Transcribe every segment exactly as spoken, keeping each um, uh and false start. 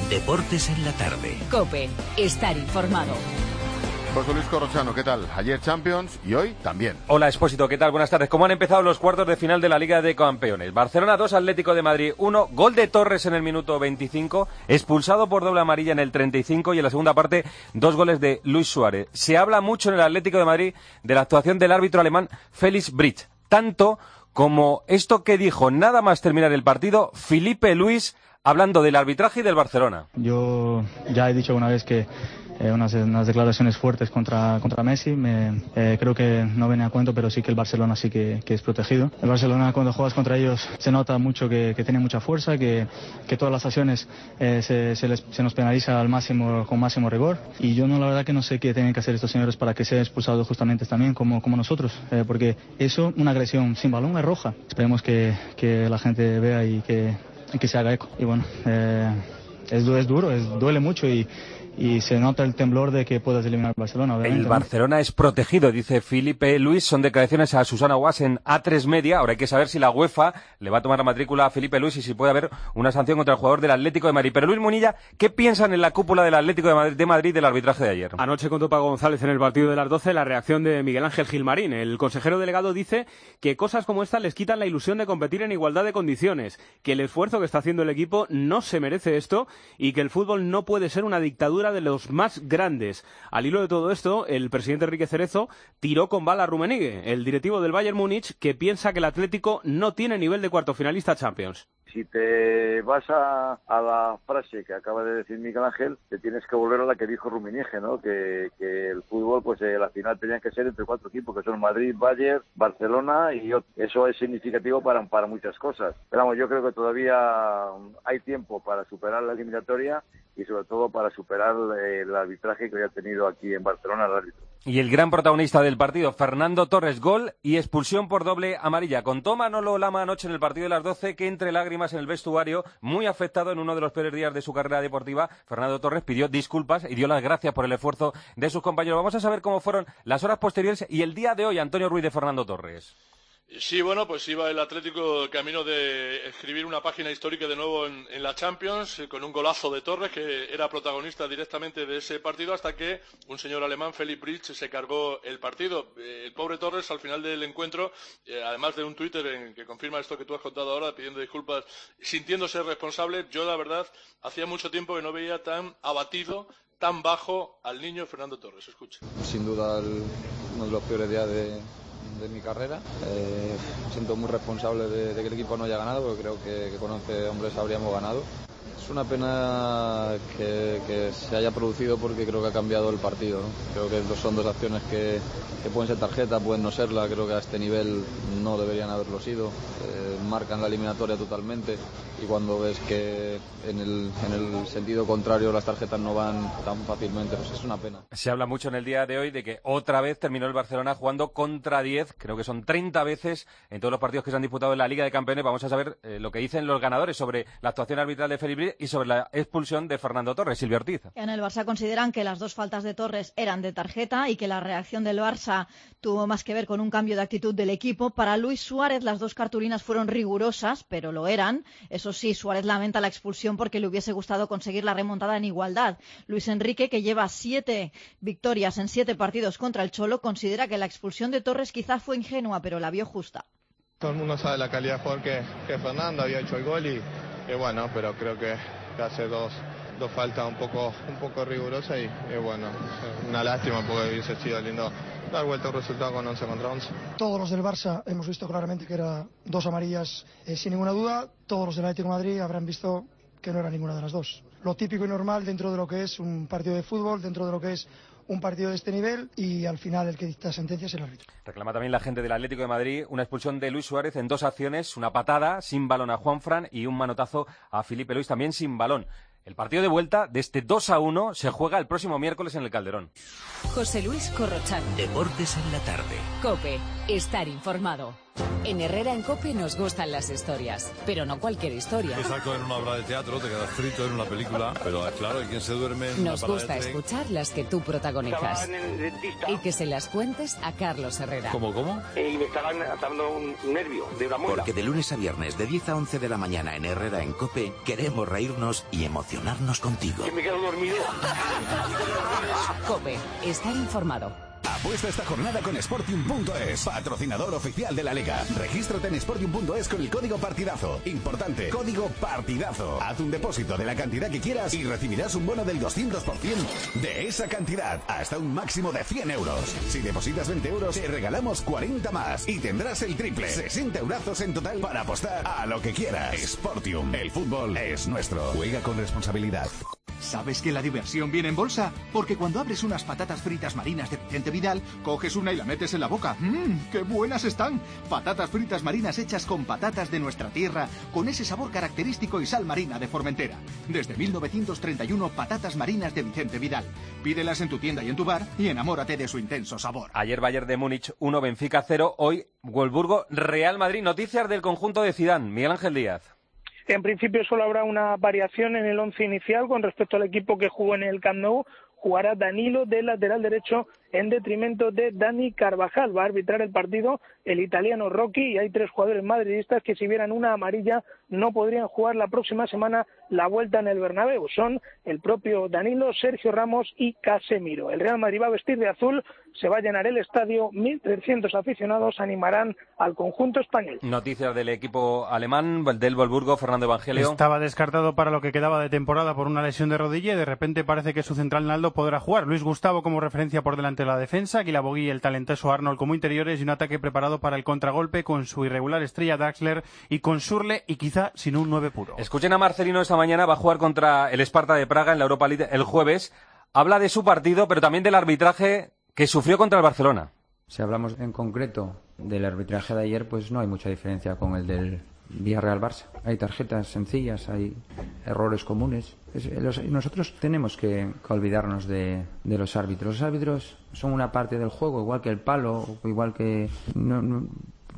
Deportes en la tarde. COPE. Estar informado. José Luis Corrochano, ¿qué tal? Ayer Champions y hoy también. Hola, Expósito, ¿qué tal? Buenas tardes. ¿Cómo han empezado los cuartos de final de la Liga de Campeones? Barcelona dos, Atlético de Madrid uno, gol de Torres en el minuto veinticinco, expulsado por doble amarilla en el treinta y cinco y en la segunda parte dos goles de Luis Suárez. Se habla mucho en el Atlético de Madrid de la actuación del árbitro alemán Felix Brit, tanto como esto que dijo nada más terminar el partido Filipe Luis hablando del arbitraje y del Barcelona. Yo ya he dicho una vez que Eh, unas, unas declaraciones fuertes contra, contra Messi. Me, eh, creo que no viene a cuento, pero sí que el Barcelona sí que, que es protegido. El Barcelona, cuando juegas contra ellos, se nota mucho que, que tiene mucha fuerza, que, que todas las acciones eh, se, se, les, se nos penaliza al máximo, con máximo rigor. Y yo no, la verdad que no sé qué tienen que hacer estos señores para que sean expulsados justamente también como, como nosotros, eh, porque eso, una agresión sin balón es roja. Esperemos que, que la gente vea y que, y que se haga eco. Y bueno, eh, es, es duro, es, duele mucho y Y se nota el temblor de que puedas eliminar a Barcelona. Obviamente. El Barcelona es protegido, dice Filipe Luis. Son declaraciones a Susana Guas en A tres Media. Ahora hay que saber si la UEFA le va a tomar la matrícula a Filipe Luis y si puede haber una sanción contra el jugador del Atlético de Madrid. Pero Luis Munilla, ¿qué piensan en la cúpula del Atlético de Madrid, de Madrid del arbitraje de ayer? Anoche contó Paco González en el partido de las doce la reacción de Miguel Ángel Gilmarín. El consejero delegado dice que cosas como esta les quitan la ilusión de competir en igualdad de condiciones, que el esfuerzo que está haciendo el equipo no se merece esto y que el fútbol no puede ser una dictadura de los más grandes. Al hilo de todo esto, el presidente Enrique Cerezo tiró con bala a Rummenigge, el directivo del Bayern Múnich, que piensa que el Atlético no tiene nivel de cuarto finalista Champions. Si te vas a, a la frase que acaba de decir Miguel Ángel, te tienes que volver a la que dijo Rummenigge, ¿no? Que, que el fútbol, pues eh, la final tenían que ser entre cuatro equipos, que son Madrid, Bayern, Barcelona y otro. Eso es significativo para, para muchas cosas. Pero vamos, yo creo que todavía hay tiempo para superar la eliminatoria y sobre todo para superar eh, el arbitraje que había tenido aquí en Barcelona el árbitro. Y el gran protagonista del partido, Fernando Torres, gol y expulsión por doble amarilla. Contó Manolo Lama anoche en el partido de las doce que entre lágrimas en el vestuario, muy afectado en uno de los peores días de su carrera deportiva, Fernando Torres pidió disculpas y dio las gracias por el esfuerzo de sus compañeros. Vamos a saber cómo fueron las horas posteriores y el día de hoy, Antonio Ruiz de Fernando Torres. Sí, bueno, pues iba el Atlético camino de escribir una página histórica de nuevo en, en la Champions, con un golazo de Torres, que era protagonista directamente de ese partido, hasta que un señor alemán, Felix Brit, se cargó el partido. Eh, el pobre Torres, al final del encuentro, eh, además de un Twitter en que confirma esto que tú has contado ahora, pidiendo disculpas, sintiéndose responsable, yo la verdad, hacía mucho tiempo que no veía tan abatido, tan bajo al niño Fernando Torres. Escucha. Sin duda, el, uno de los peores días de... de mi carrera. Eh, me siento muy responsable de, de que el equipo no haya ganado, porque creo que, que con once hombres habríamos ganado. Es una pena que, que se haya producido porque creo que ha cambiado el partido, ¿no? Creo que son dos acciones que, que pueden ser tarjeta, pueden no serla. Creo que a este nivel no deberían haberlo sido. Eh, marcan la eliminatoria totalmente y cuando ves que en el, en el sentido contrario las tarjetas no van tan fácilmente, pues es una pena. Se habla mucho en el día de hoy de que otra vez terminó el Barcelona jugando contra diez, creo que son treinta veces en todos los partidos que se han disputado en la Liga de Campeones. Vamos a saber eh, lo que dicen los ganadores sobre la actuación arbitral de Felix Brit y sobre la expulsión de Fernando Torres. Silvia Ortiz. En el Barça consideran que las dos faltas de Torres eran de tarjeta y que la reacción del Barça tuvo más que ver con un cambio de actitud del equipo. Para Luis Suárez las dos cartulinas fueron rigurosas, pero lo eran. Eso sí, Suárez lamenta la expulsión porque le hubiese gustado conseguir la remontada en igualdad. Luis Enrique, que lleva siete victorias en siete partidos contra el Cholo, considera que la expulsión de Torres quizá fue ingenua, pero la vio justa. Todo el mundo sabe la calidad de jugador que, que Fernando había hecho el gol y, y bueno, pero creo que, que hace dos, dos faltas un poco, un poco rigurosas y, y bueno, una lástima porque hubiese sido lindo dar vuelta un resultado con once contra once. Todos los del Barça hemos visto claramente que eran dos amarillas eh, sin ninguna duda. Todos los del Atlético de Madrid habrán visto que no era ninguna de las dos. Lo típico y normal dentro de lo que es un partido de fútbol, dentro de lo que es un partido de este nivel y al final el que dicta sentencia es el árbitro. Reclama también la gente del Atlético de Madrid una expulsión de Luis Suárez en dos acciones, una patada sin balón a Juanfran y un manotazo a Filipe Luis también sin balón. El partido de vuelta de este dos a uno se juega el próximo miércoles en el Calderón. José Luis Corrochano. Deportes en la tarde. COPE. Estar informado. En Herrera en COPE nos gustan las historias, pero no cualquier historia. Exacto, en una obra de teatro te quedas frito en una película, pero claro, ¿y quién se duerme en Nos una gusta parada de tren? escuchar las que tú protagonizas y que se las cuentes a Carlos Herrera. ¿Cómo, cómo? Eh, y me estaban dando un nervio de una muela. Porque de lunes a viernes de diez a once de la mañana en Herrera en COPE queremos reírnos y emocionarnos. emocionarnos contigo. Que me quedo dormido. COPE, estar informado. Apuesta esta jornada con Sportium punto es, patrocinador oficial de la Liga. Regístrate en Sportium punto es con el código partidazo. Importante, código partidazo. Haz un depósito de la cantidad que quieras y recibirás un bono del doscientos por ciento de esa cantidad, hasta un máximo de cien euros. Si depositas veinte euros, te regalamos cuarenta más y tendrás el triple. sesenta eurazos en total para apostar a lo que quieras. Sportium, el fútbol es nuestro. Juega con responsabilidad. ¿Sabes que la diversión viene en bolsa? Porque cuando abres unas patatas fritas marinas de Vicente Vidal, coges una y la metes en la boca. ¡Mmm, qué buenas están! Patatas fritas marinas hechas con patatas de nuestra tierra, con ese sabor característico y sal marina de Formentera. Desde mil novecientos treinta y uno, patatas marinas de Vicente Vidal. Pídelas en tu tienda y en tu bar y enamórate de su intenso sabor. Ayer Bayern de Múnich uno, Benfica cero, hoy Wolfsburgo, Real Madrid. Noticias del conjunto de Zidane, Miguel Ángel Díaz. En principio solo habrá una variación en el once inicial con respecto al equipo que jugó en el Camp Nou. Jugará Danilo de lateral derecho en detrimento de Dani Carvajal. Va a arbitrar el partido el italiano Rocchi y hay tres jugadores madridistas que si vieran una amarilla no podrían jugar la próxima semana la vuelta en el Bernabéu. Son el propio Danilo, Sergio Ramos y Casemiro. El Real Madrid va a vestir de azul, se va a llenar el estadio, mil trescientos aficionados animarán al conjunto español. Noticias del equipo alemán, del Wolfsburgo, Fernando Evangelio. Estaba descartado para lo que quedaba de temporada por una lesión de rodilla y de repente parece que su central Naldo podrá jugar. Luis Gustavo como referencia por delante de la defensa, Guilabogui y el talentoso Arnold como interiores y un ataque preparado para el contragolpe con su irregular estrella Draxler y con Schürrle y quizá sin un nueve puro. Escuchen a Marcelino esta mañana, va a jugar contra el Sparta de Praga en la Europa League el jueves. Habla de su partido, pero también del arbitraje que sufrió contra el Barcelona. Si hablamos en concreto del arbitraje de ayer, pues no hay mucha diferencia con el del Villarreal-Barça. Hay tarjetas sencillas, hay errores comunes. Es, los, nosotros tenemos que, que olvidarnos de, de los árbitros. Los árbitros son una parte del juego, igual que el palo, igual que no, no,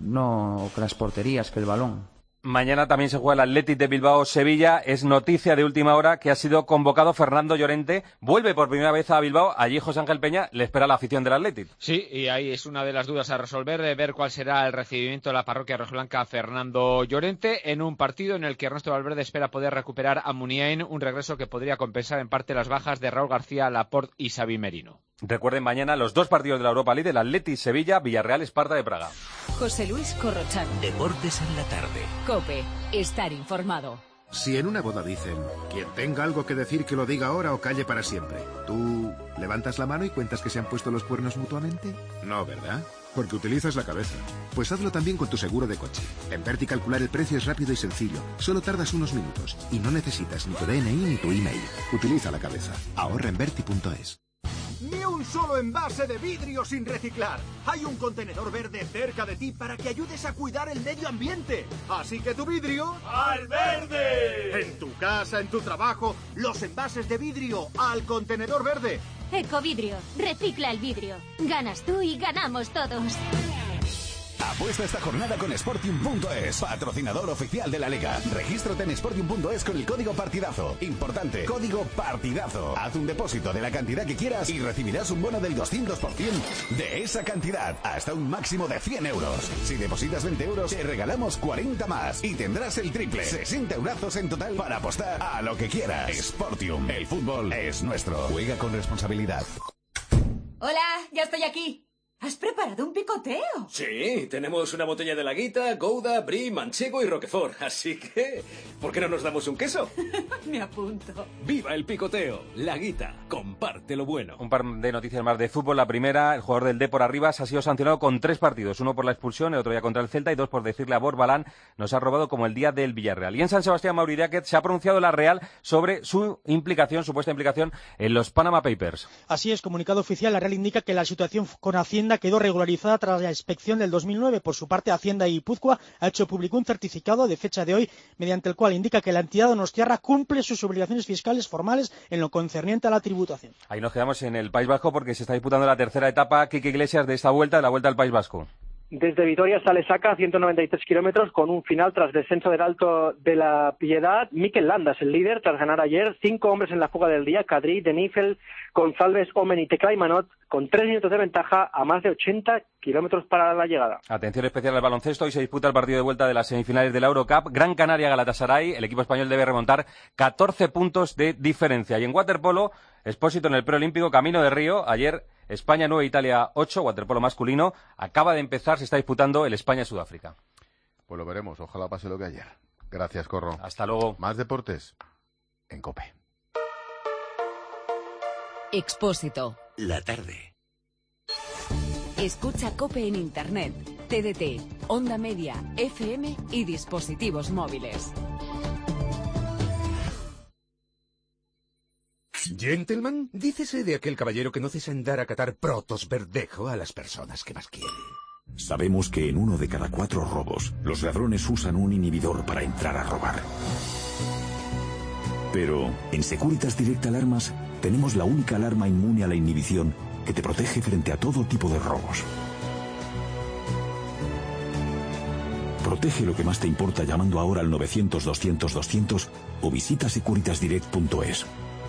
no que las porterías, que el balón. Mañana también se juega el Athletic de Bilbao-Sevilla. Es noticia de última hora que ha sido convocado Fernando Llorente. Vuelve por primera vez a Bilbao. Allí José Ángel Peña le espera la afición del Athletic. Sí, y ahí es una de las dudas a resolver, de ver cuál será el recibimiento de la parroquia rojiblanca a Fernando Llorente en un partido en el que Ernesto Valverde espera poder recuperar a Muniain, un regreso que podría compensar en parte las bajas de Raúl García, Laporte y Xavi Merino. Recuerden mañana los dos partidos de la Europa League, el Athletic Sevilla, Villarreal Esparta de Praga. José Luis Corrochano. Deportes en la tarde. COPE, estar informado. Si en una boda dicen, quien tenga algo que decir que lo diga ahora o calle para siempre, ¿tú levantas la mano y cuentas que se han puesto los cuernos mutuamente? No, ¿verdad? Porque utilizas la cabeza. Pues hazlo también con tu seguro de coche. En Verti calcular el precio es rápido y sencillo. Solo tardas unos minutos y no necesitas ni tu D N I ni tu email. Utiliza la cabeza. Ahorra en Verti punto es. Ni un solo envase de vidrio sin reciclar. Hay un contenedor verde cerca de ti para que ayudes a cuidar el medio ambiente. Así que tu vidrio ¡al verde! En tu casa, en tu trabajo, los envases de vidrio al contenedor verde. Ecovidrio, recicla el vidrio. Ganas tú y ganamos todos. Apuesta esta jornada con Sportium punto es, patrocinador oficial de la Liga. Regístrate en Sportium punto es con el código partidazo. Importante, código partidazo. Haz un depósito de la cantidad que quieras y recibirás un bono del doscientos por ciento de esa cantidad, hasta un máximo de cien euros. Si depositas veinte euros, te regalamos cuarenta más y tendrás el triple. sesenta eurazos en total para apostar a lo que quieras. Sportium, el fútbol es nuestro. Juega con responsabilidad. Hola, ya estoy aquí. ¿Has preparado un picoteo? Sí, tenemos una botella de Laguita, Gouda, Brie, Manchego y Roquefort. Así que, ¿por qué no nos damos un queso? Me apunto. ¡Viva el picoteo! Laguita, comparte lo bueno. Un par de noticias más de fútbol. La primera, el jugador del Depor Arribas ha sido sancionado con tres partidos. Uno por la expulsión, el otro día contra el Celta y dos por decirle a Borbalán nos ha robado como el día del Villarreal. Y en San Sebastián, Mauri Diáquez se ha pronunciado la Real sobre su implicación, supuesta implicación en los Panama Papers. Así es, comunicado oficial, la Real indica que la situación con Hacienda quedó regularizada tras la inspección del dos mil nueve. Por su parte, Hacienda y Guipúzcoa ha hecho público un certificado de fecha de hoy, mediante el cual indica que la entidad donostiarra cumple sus obligaciones fiscales formales en lo concerniente a la tributación. Ahí nos quedamos en el País Vasco porque se está disputando la tercera etapa, Quique Iglesias, de esta vuelta, de la Vuelta al País Vasco. Desde Vitoria sale Saca, ciento noventa y tres kilómetros, con un final tras descenso del Alto de la Piedad. Mikel Landa es el líder tras ganar ayer. Cinco hombres en la fuga del día: Cadrí, Denifel, González, Omen y Tecla y Manot, con tres minutos de ventaja a más de ochenta kilómetros para la llegada. Atención especial al baloncesto. Hoy se disputa el partido de vuelta de las semifinales de la Eurocup. Gran Canaria Galatasaray. El equipo español debe remontar catorce puntos de diferencia. Y en waterpolo, Expósito en el preolímpico, camino de Río. Ayer España nueve, Italia ocho, waterpolo masculino. Acaba de empezar, se está disputando el España-Sudáfrica. Pues lo veremos, ojalá pase lo que ayer. Gracias, Corro. Hasta luego. Más deportes en COPE. Expósito. La tarde. Escucha COPE en Internet, T D T, Onda Media, F M y dispositivos móviles. Gentleman, dícese de aquel caballero que no cesa en dar a catar protos verdejo a las personas que más quiere. Sabemos que en uno de cada cuatro robos, los ladrones usan un inhibidor para entrar a robar. Pero en Securitas Direct Alarmas tenemos la única alarma inmune a la inhibición que te protege frente a todo tipo de robos. Protege lo que más te importa llamando ahora al novecientos, doscientos, doscientos o visita securitas direct punto es.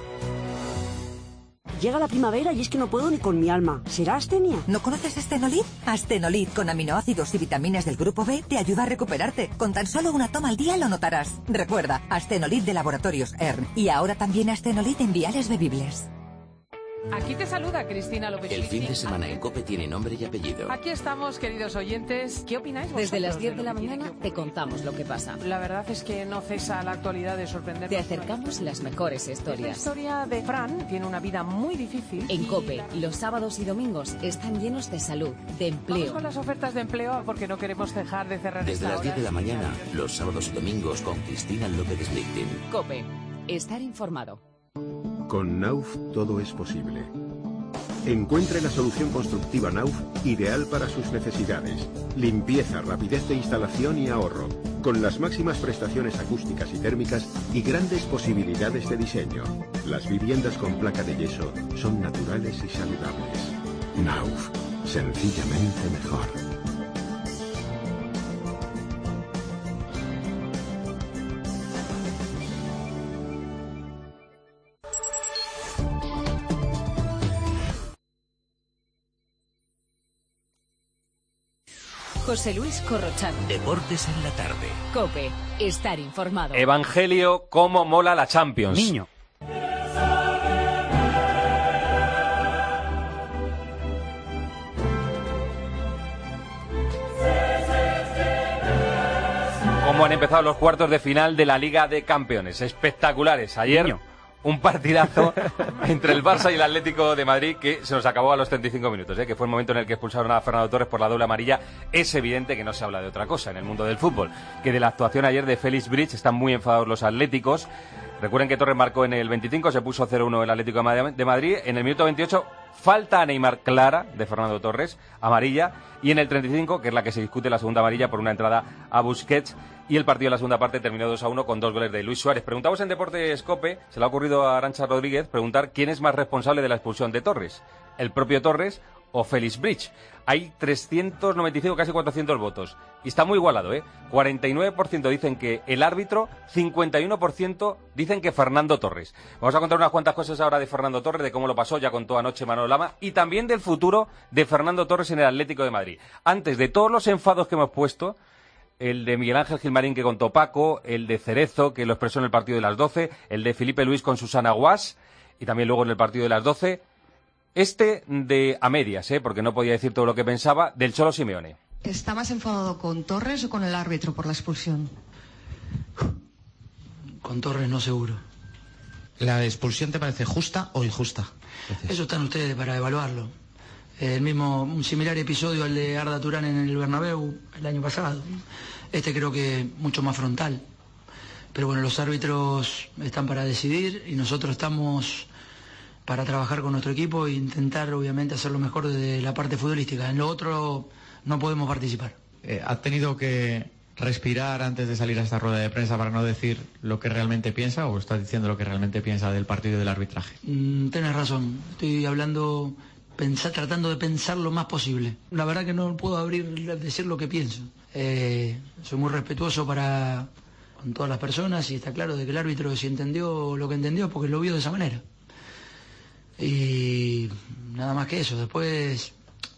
Llega la primavera y es que no puedo ni con mi alma. ¿Será astenia? ¿No conoces Astenolid? Astenolid con aminoácidos y vitaminas del grupo B te ayuda a recuperarte. Con tan solo una toma al día lo notarás. Recuerda, Astenolid de Laboratorios E R N. Y ahora también Astenolid en viales bebibles. Aquí te saluda Cristina López. El fin de semana en COPE tiene nombre y apellido. Aquí estamos, queridos oyentes. ¿Qué opináis vosotros? Desde las diez de la mañana te contamos lo que pasa. La verdad es que no cesa la actualidad de sorprendernos. Te acercamos las mejores historias. La historia de Fran tiene una vida muy difícil. En y... COPE, los sábados y domingos están llenos de salud, de empleo. Vamos con las ofertas de empleo porque no queremos dejar de cerrar. Desde las diez de la mañana, los sábados y domingos con Cristina López Splichting. COPE, estar informado. Con Nauf todo es posible. Encuentre la solución constructiva Nauf ideal para sus necesidades. Limpieza, rapidez de instalación y ahorro. Con las máximas prestaciones acústicas y térmicas y grandes posibilidades de diseño. Las viviendas con placa de yeso son naturales y saludables. Nauf, sencillamente mejor. José Luis Corrochano. Deportes en la tarde. COPE, estar informado. Evangelio, cómo mola la Champions. Niño. Cómo han empezado los cuartos de final de la Liga de Campeones. Espectaculares. Ayer... Niño. Un partidazo entre el Barça y el Atlético de Madrid que se nos acabó a los treinta y cinco minutos, ¿eh? Que fue el momento en el que expulsaron a Fernando Torres por la doble amarilla. Es evidente que no se habla de otra cosa en el mundo del fútbol, que de la actuación ayer de Félix Bridge están muy enfadados los atléticos. Recuerden que Torres marcó en el veinticinco, se puso cero uno el Atlético de Madrid. En el minuto veintiocho, falta a Neymar clara de Fernando Torres, amarilla. Y en el treinta y cinco, que es la que se discute la segunda amarilla por una entrada a Busquets. Y el partido de la segunda parte terminó dos a uno con dos goles de Luis Suárez. Preguntamos en Deportes COPE, se le ha ocurrido a Arantxa Rodríguez preguntar quién es más responsable de la expulsión de Torres, el propio Torres o Félix Bridge. Hay trescientos noventa y cinco, casi cuatrocientos votos. Y está muy igualado, ¿eh? cuarenta y nueve por ciento dicen que el árbitro, cincuenta y uno por ciento dicen que Fernando Torres. Vamos a contar unas cuantas cosas ahora de Fernando Torres, de cómo lo pasó, ya contó anoche Manolo Lama, y también del futuro de Fernando Torres en el Atlético de Madrid. Antes de todos los enfados que hemos puesto, el de Miguel Ángel Gilmarín que contó Paco, el de Cerezo que lo expresó en el partido de las doce, el de Felipe Luis con Susana Guas y también luego en el partido de las doce. Este de a medias, ¿eh? Porque no podía decir todo lo que pensaba, del Cholo Simeone. ¿Está más enfadado con Torres o con el árbitro por la expulsión? Con Torres no seguro. ¿La expulsión te parece justa o injusta? Gracias. Eso están ustedes para evaluarlo. El mismo, un similar episodio al de Arda Turán en el Bernabéu el año pasado. Este creo que mucho más frontal. Pero bueno, los árbitros están para decidir y nosotros estamos para trabajar con nuestro equipo e intentar obviamente hacer lo mejor desde la parte futbolística. En lo otro no podemos participar. Eh, ¿Ha tenido que respirar antes de salir a esta rueda de prensa para no decir lo que realmente piensa o está diciendo lo que realmente piensa del partido y del arbitraje? Mm, tienes razón, estoy hablando pensar, tratando de pensar lo más posible. La verdad que no puedo abrir, decir lo que pienso. Eh, soy muy respetuoso para con todas las personas y está claro de que el árbitro si entendió lo que entendió porque lo vio de esa manera. Y nada más que eso. Después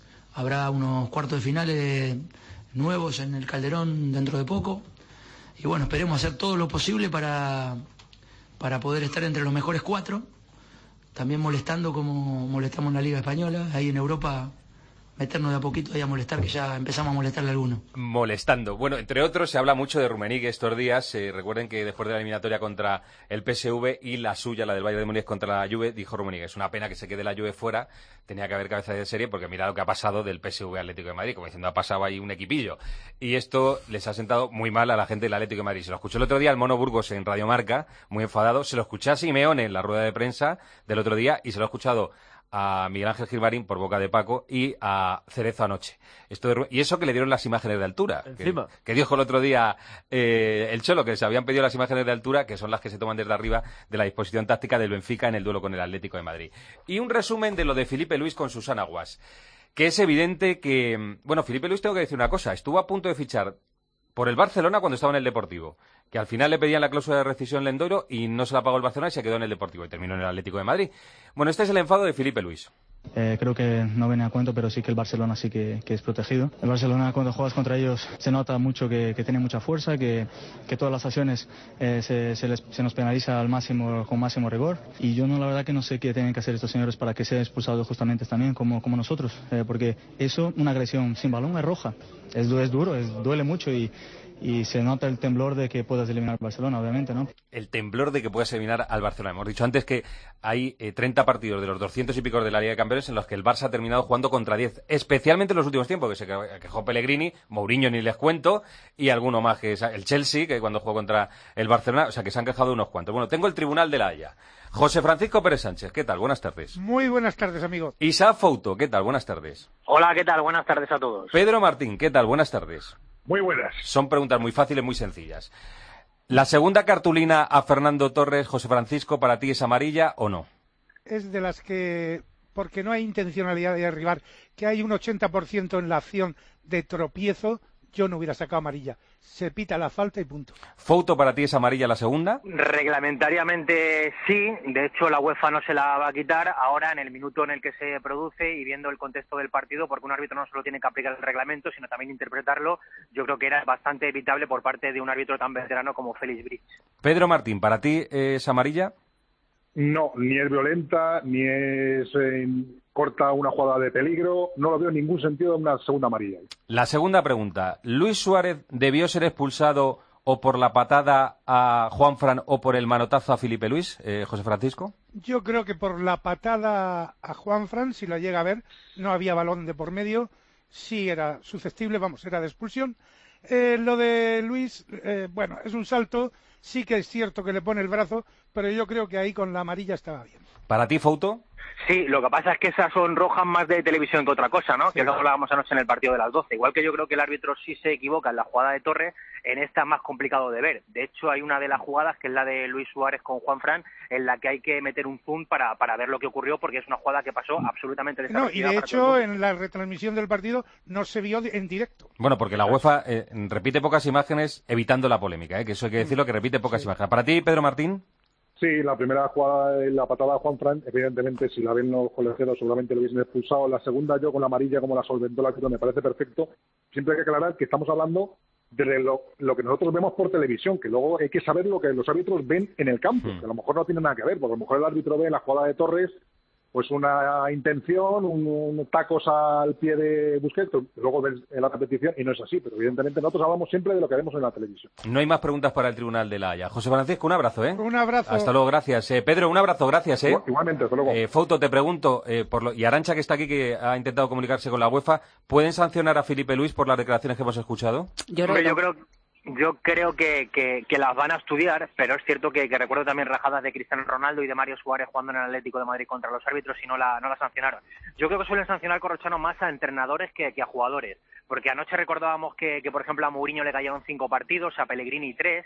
habrá unos cuartos de finales nuevos en el Calderón dentro de poco. Y bueno, esperemos hacer todo lo posible para, para poder estar entre los mejores cuatro. También molestando como molestamos en la Liga Española. Ahí en Europa, meternos de a poquito ahí a molestar, que ya empezamos a molestarle a alguno. Molestando. Bueno, entre otros, se habla mucho de Rummenigge estos días. Eh, recuerden que después de la eliminatoria contra el P S V y la suya, la del Bayern de Múnich contra la Juve, dijo Rummenigge, es una pena que se quede la Juve fuera, tenía que haber cabeza de serie, porque mira lo que ha pasado del P S V Atlético de Madrid, como diciendo, ha pasado ahí un equipillo. Y esto les ha sentado muy mal a la gente del Atlético de Madrid. Se lo escuchó el otro día al Mono Burgos en Radio Marca, muy enfadado. Se lo escuché a Simeone en la rueda de prensa del otro día y se lo ha escuchado a Miguel Ángel Gilmarín por boca de Paco y a Cerezo anoche. Esto de, y eso que le dieron las imágenes de altura. Encima. Que, que dijo el otro día eh, el Cholo, que se habían pedido las imágenes de altura, que son las que se toman desde arriba, de la disposición táctica del Benfica en el duelo con el Atlético de Madrid. Y un resumen de lo de Filipe Luis con Susana Guas. Que es evidente que... Bueno, Filipe Luis, tengo que decir una cosa. Estuvo a punto de fichar por el Barcelona cuando estaba en el Deportivo, que al final le pedían la cláusula de rescisión Lendoiro y no se la pagó el Barcelona y se quedó en el Deportivo y terminó en el Atlético de Madrid. Bueno, este es el enfado de Filipe Luis. Eh, creo que no viene a cuento, pero sí que el Barcelona sí que, que es protegido. El Barcelona, cuando juegas contra ellos, se nota mucho que, que tiene mucha fuerza, que, que todas las acciones eh, se, se, les, se nos penaliza al máximo, con máximo rigor. Y yo no, la verdad que no sé qué tienen que hacer estos señores para que sea expulsado justamente también, como, como nosotros. Eh, porque eso, una agresión sin balón, es roja. Es, es duro, es, duele mucho y... Y se nota el temblor de que puedas eliminar al Barcelona, obviamente, ¿no? El temblor de que puedas eliminar al Barcelona. Hemos dicho antes que hay eh, treinta partidos de los doscientos y pico de la Liga de Campeones en los que el Barça ha terminado jugando contra diez. Especialmente en los últimos tiempos, que se quejó Pellegrini, Mourinho ni les cuento, y alguno más, que es el Chelsea, que cuando jugó contra el Barcelona, o sea que se han quejado unos cuantos. Bueno, tengo el Tribunal de la Haya. José Francisco Pérez Sánchez, ¿qué tal? Buenas tardes. Muy buenas tardes, amigo. Isaac Fouto, ¿qué tal? Buenas tardes. Hola, ¿qué tal? Buenas tardes a todos. Pedro Martín, ¿qué tal? Buenas tardes. Muy buenas. Son preguntas muy fáciles, muy sencillas. ¿La segunda cartulina a Fernando Torres, José Francisco, para ti es amarilla o no? Es de las que, porque no hay intencionalidad de derribar, que hay un ochenta por ciento en la acción de tropiezo, yo no hubiera sacado amarilla. Se pita la falta y punto. ¿Fouto, para ti es amarilla la segunda? Reglamentariamente sí, de hecho la UEFA no se la va a quitar ahora en el minuto en el que se produce y viendo el contexto del partido, porque un árbitro no solo tiene que aplicar el reglamento, sino también interpretarlo. Yo creo que era bastante evitable por parte de un árbitro tan veterano como Félix Bridge. Pedro Martín, ¿para ti es amarilla? No, ni es violenta, ni es eh, corta una jugada de peligro. No lo veo en ningún sentido en una segunda amarilla. La segunda pregunta. ¿Luis Suárez debió ser expulsado o por la patada a Juanfran o por el manotazo a Filipe Luis, eh, José Francisco? Yo creo que por la patada a Juanfran, si lo llega a ver, no había balón de por medio, sí era susceptible, vamos, era de expulsión. Eh, lo de Luis, eh, bueno, es un salto, sí que es cierto que le pone el brazo, pero yo creo que ahí con la amarilla estaba bien. ¿Para ti, Fouto? Sí, lo que pasa es que esas son rojas más de televisión que otra cosa, ¿no? Sí. Que es lo que hablábamos anoche en el partido de las doce. Igual que yo creo que el árbitro sí se equivoca en la jugada de Torres, en esta es más complicado de ver. De hecho, hay una de las jugadas, que es la de Luis Suárez con Juanfran, en la que hay que meter un zoom para, para ver lo que ocurrió, porque es una jugada que pasó absolutamente desapercibida. No, y de hecho, en la retransmisión del partido no se vio en directo. Bueno, porque la UEFA eh, repite pocas imágenes evitando la polémica, ¿eh? Que eso hay que decirlo, que repite pocas sí. imágenes. ¿Para ti, Pedro Martín? Sí, la primera jugada, la patada de Juanfran, evidentemente, si la ven los colegiados seguramente lo hubiesen expulsado. La segunda, yo con la amarilla, como la solventó el árbitro, me parece perfecto. Siempre hay que aclarar que estamos hablando de lo, lo que nosotros vemos por televisión, que luego hay que saber lo que los árbitros ven en el campo, hmm. que a lo mejor no tiene nada que ver, porque a lo mejor el árbitro ve en la jugada de Torres pues una intención, un, un tacos al pie de Busquets, luego ves en la repetición y no es así, pero evidentemente nosotros hablamos siempre de lo que vemos en la televisión. No hay más preguntas para el Tribunal de la Haya. José Francisco, un abrazo, ¿eh? Un abrazo. Hasta luego, gracias. Eh, Pedro, un abrazo, gracias, ¿eh? Igualmente, hasta luego. Eh, Fouto, te pregunto, eh, por lo, y Arantxa, que está aquí, que ha intentado comunicarse con la UEFA, ¿pueden sancionar a Filipe Luis por las declaraciones que hemos escuchado? Yo creo, yo creo Yo creo que, que, que las van a estudiar, pero es cierto que, que recuerdo también rajadas de Cristiano Ronaldo y de Mario Suárez jugando en el Atlético de Madrid contra los árbitros y no la, no la sancionaron. Yo creo que suelen sancionar, Corrochano, más a entrenadores que, que a jugadores, porque anoche recordábamos que, que, por ejemplo, a Mourinho le cayeron cinco partidos, a Pellegrini tres,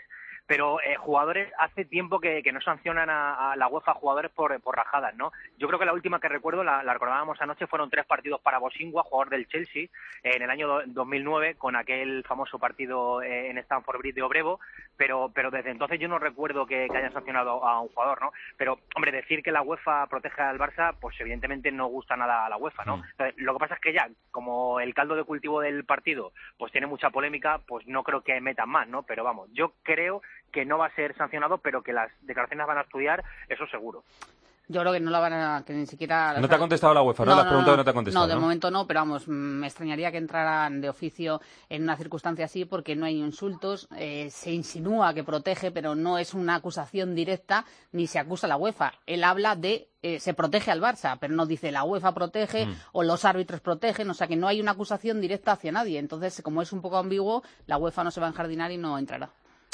pero eh, jugadores hace tiempo que, que no sancionan a, a la UEFA a jugadores por, por rajadas, ¿no? Yo creo que la última que recuerdo, la, la recordábamos anoche, fueron tres partidos para Bosingua, jugador del Chelsea, eh, en el año do, dos mil nueve, con aquel famoso partido eh, en Stamford Bridge de Obrevo, pero, pero desde entonces yo no recuerdo que, que hayan sancionado a un jugador, ¿no? Pero, hombre, decir que la UEFA protege al Barça, pues evidentemente no gusta nada a la UEFA, ¿no? Mm. Entonces, lo que pasa es que ya, como el caldo de cultivo del partido, pues tiene mucha polémica, pues no creo que metan más, ¿no? Pero vamos, yo creo que no va a ser sancionado, pero que las declaraciones van a estudiar, eso seguro. Yo creo que no la van a, que ni siquiera... No te ha contestado la UEFA, ¿no? No, Le has no, preguntado no, y no te ha contestado, No, de ¿no? momento no, pero vamos, me extrañaría que entraran de oficio en una circunstancia así porque no hay insultos, eh, se insinúa que protege, pero no es una acusación directa ni se acusa a la UEFA. Él habla de, eh, se protege al Barça, pero no dice la UEFA protege mm. o los árbitros protegen, o sea que no hay una acusación directa hacia nadie. Entonces, como es un poco ambiguo, la UEFA no se va a enjardinar y no entrará.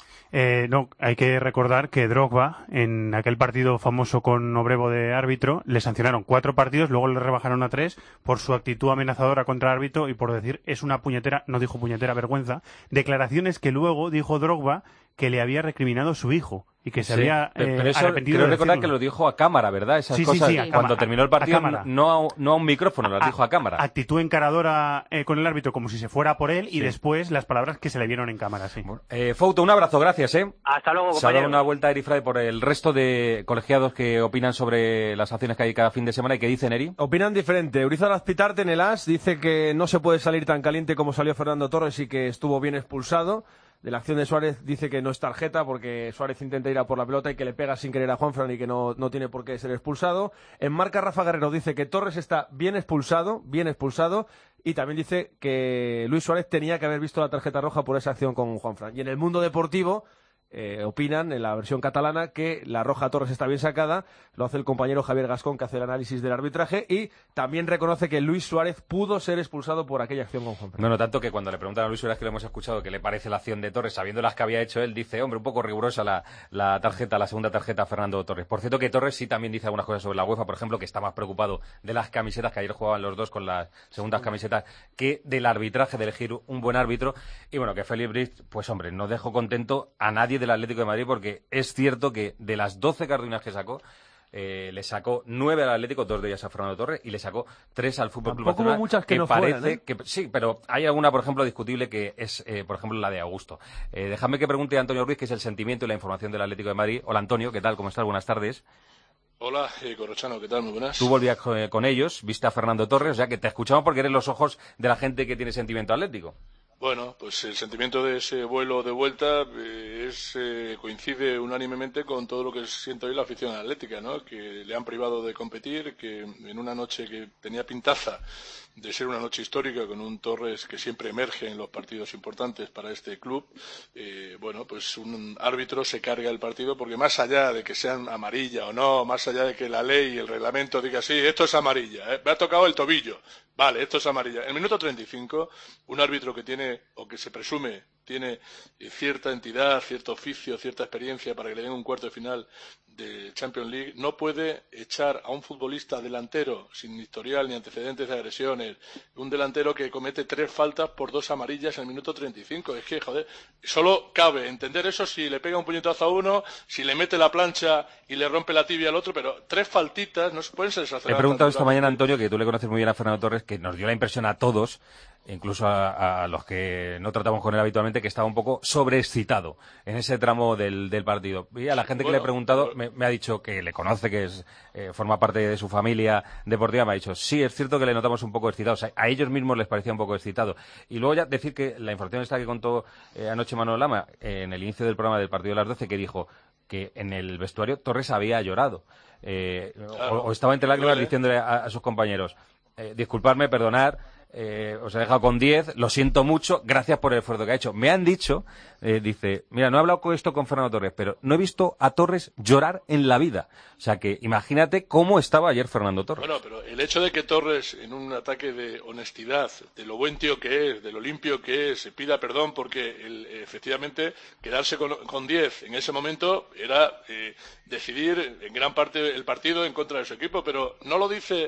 Eh, no, hay que recordar que Drogba, en aquel partido famoso con Obrevo de árbitro, le sancionaron cuatro partidos, luego le rebajaron a tres por su actitud amenazadora contra el árbitro y por decir es una puñetera, no dijo puñetera, vergüenza, declaraciones que luego dijo Drogba que le había recriminado su hijo y que se sí, había eh, pero eso arrepentido creo de recordar decirlo. que lo dijo a cámara, ¿verdad? Esas sí, cosas sí, sí, cuando a, terminó el partido, a no, a, no a un micrófono, las a, dijo a cámara. Actitud encaradora eh, con el árbitro como si se fuera por él y sí. después las palabras que se le vieron en cámara, sí. Bueno, eh, Fouto, un abrazo, gracias, ¿eh? Hasta luego, compañero. Se ha dado una vuelta a Erifray por el resto de colegiados que opinan sobre las acciones que hay cada fin de semana y que dicen, Eri. Opinan diferente. Urizar Azpitarte en el A S dice que no se puede salir tan caliente como salió Fernando Torres y que estuvo bien expulsado. De la acción de Suárez dice que no es tarjeta porque Suárez intenta ir a por la pelota y que le pega sin querer a Juanfran y que no, no tiene por qué ser expulsado. En marca, Rafa Guerrero dice que Torres está bien expulsado, bien expulsado, y también dice que Luis Suárez tenía que haber visto la tarjeta roja por esa acción con Juanfran. Y en el mundo deportivo eh, opinan, en la versión catalana, que la roja a Torres está bien sacada. Lo hace el compañero Javier Gascón, que hace el análisis del arbitraje, y también reconoce que Luis Suárez pudo ser expulsado por aquella acción con Juanfran. No, no, tanto que cuando le preguntan a Luis Suárez, que lo hemos escuchado, que le parece la acción de Torres, sabiendo las que había hecho él, dice, hombre, un poco rigurosa la, la tarjeta, la segunda tarjeta a Fernando Torres. Por cierto que Torres sí también dice algunas cosas sobre la UEFA, por ejemplo, que está más preocupado de las camisetas, que ayer jugaban los dos con las segundas camisetas, que del arbitraje, de elegir un buen árbitro. Y bueno, que Félix Brit, pues hombre, no dejó contento a nadie del Atlético de Madrid, porque es cierto que de las doce cartulinas que sacó, Eh, le sacó nueve al Atlético, dos de ellas a Fernando Torres, y le sacó tres al Fútbol Club Barcelona. Hubo muchas que, que no parece fueran, ¿eh? que sí, pero hay alguna, por ejemplo, discutible, que es, eh, por ejemplo, la de Augusto. Eh, déjame que pregunte a Antonio Ruiz, que es el sentimiento y la información del Atlético de Madrid. Hola, Antonio, ¿qué tal? ¿Cómo estás? Buenas tardes. Hola, eh, Corrochano, ¿qué tal? Muy buenas. Tú volvías con, con ellos, viste a Fernando Torres, o sea que te escuchamos porque eres los ojos de la gente que tiene sentimiento atlético. Bueno, pues el sentimiento de ese vuelo de vuelta eh, es, eh, coincide unánimemente con todo lo que siente hoy la afición atlética, ¿no? Que le han privado de competir, que en una noche que tenía pintaza de ser una noche histórica con un Torres que siempre emerge en los partidos importantes para este club, eh, bueno, pues un árbitro se carga el partido porque más allá de que sean amarilla o no, más allá de que la ley y el reglamento diga sí, esto es amarilla, ¿eh? Me ha tocado el tobillo, vale, esto es amarilla. En el minuto treinta y cinco, un árbitro que tiene, o que se presume, tiene eh, cierta entidad, cierto oficio, cierta experiencia para que le den un cuarto de final de Champions League, no puede echar a un futbolista delantero sin historial ni antecedentes de agresiones, un delantero que comete tres faltas por dos amarillas en el minuto treinta y cinco. Es que, joder, solo cabe entender eso si le pega un puñetazo a uno, si le mete la plancha y le rompe la tibia al otro, pero tres faltitas no se pueden ser exageradas. He preguntado esta mañana, Antonio, que tú le conoces muy bien a Fernando Torres, que nos dio la impresión a todos, incluso a, a los que no tratamos con él habitualmente, que estaba un poco sobreexcitado en ese tramo del, del partido. Y a la gente bueno, que le he preguntado me, me ha dicho que le conoce, que es eh, forma parte de su familia deportiva, me ha dicho, sí, es cierto que le notamos un poco excitado. O sea, a ellos mismos les parecía un poco excitado. Y luego ya decir que la información esta que contó eh, anoche Manuel Lama, eh, en el inicio del programa del partido de las doce, que dijo que en el vestuario Torres había llorado. Eh, claro, o, o estaba entre lágrimas vale. diciéndole a, a sus compañeros, eh, disculparme, perdonar, Eh, os he dejado con diez, lo siento mucho, gracias por el esfuerzo que ha hecho. Me han dicho, eh, dice, mira, no he hablado con esto con Fernando Torres, pero no he visto a Torres llorar en la vida. O sea que imagínate cómo estaba ayer Fernando Torres. Bueno, pero el hecho de que Torres, en un ataque de honestidad, de lo buen tío que es, de lo limpio que es, se pida perdón porque el, efectivamente quedarse con diez en ese momento era eh, decidir en gran parte el partido en contra de su equipo, pero no lo dice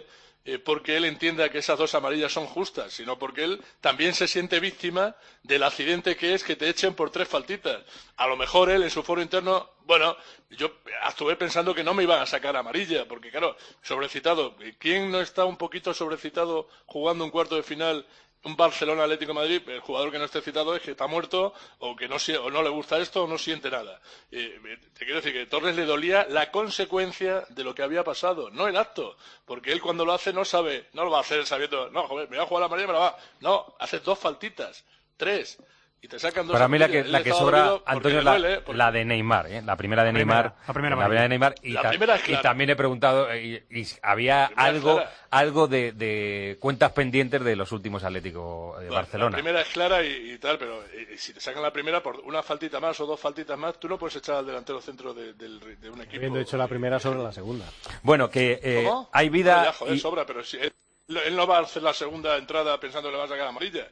eh, porque él entienda que esas dos amarillas son justas, sino porque él también se siente víctima del accidente que es que te echen por tres faltitas. A lo mejor él en su foro interno, bueno, yo actué pensando que no me iban a sacar amarilla, porque claro, sobrecitado. ¿Quién no está un poquito sobrecitado jugando un cuarto de final? Un Barcelona Atlético de Madrid, el jugador que no esté citado es que está muerto o que no, o no le gusta esto o no siente nada. Eh, te quiero decir que a Torres le dolía la consecuencia de lo que había pasado, no el acto, porque él cuando lo hace no sabe, no lo va a hacer sabiendo, no, joder, me voy a jugar la amarilla y me la va. No, haces dos faltitas, tres. Y te sacan dos. Para mí la que, la que sobra, Antonio, es la, duele, porque... la de Neymar, ¿eh? La primera de la primera, Neymar. La primera, la primera de Neymar. Y, la ta primera es y también he preguntado, y, y había algo, algo de, de cuentas pendientes de los últimos Atlético de la, Barcelona. La primera es clara y, y tal, pero y, y si te sacan la primera por una faltita más o dos faltitas más, tú no puedes echar al delantero centro de, de, de un equipo. Habiendo hecho la primera sobre la segunda. Bueno, que eh, ¿Cómo? hay vida... No, ya, joder, y... sobra, pero si él, él no va a hacer la segunda entrada pensando que le va a sacar amarilla.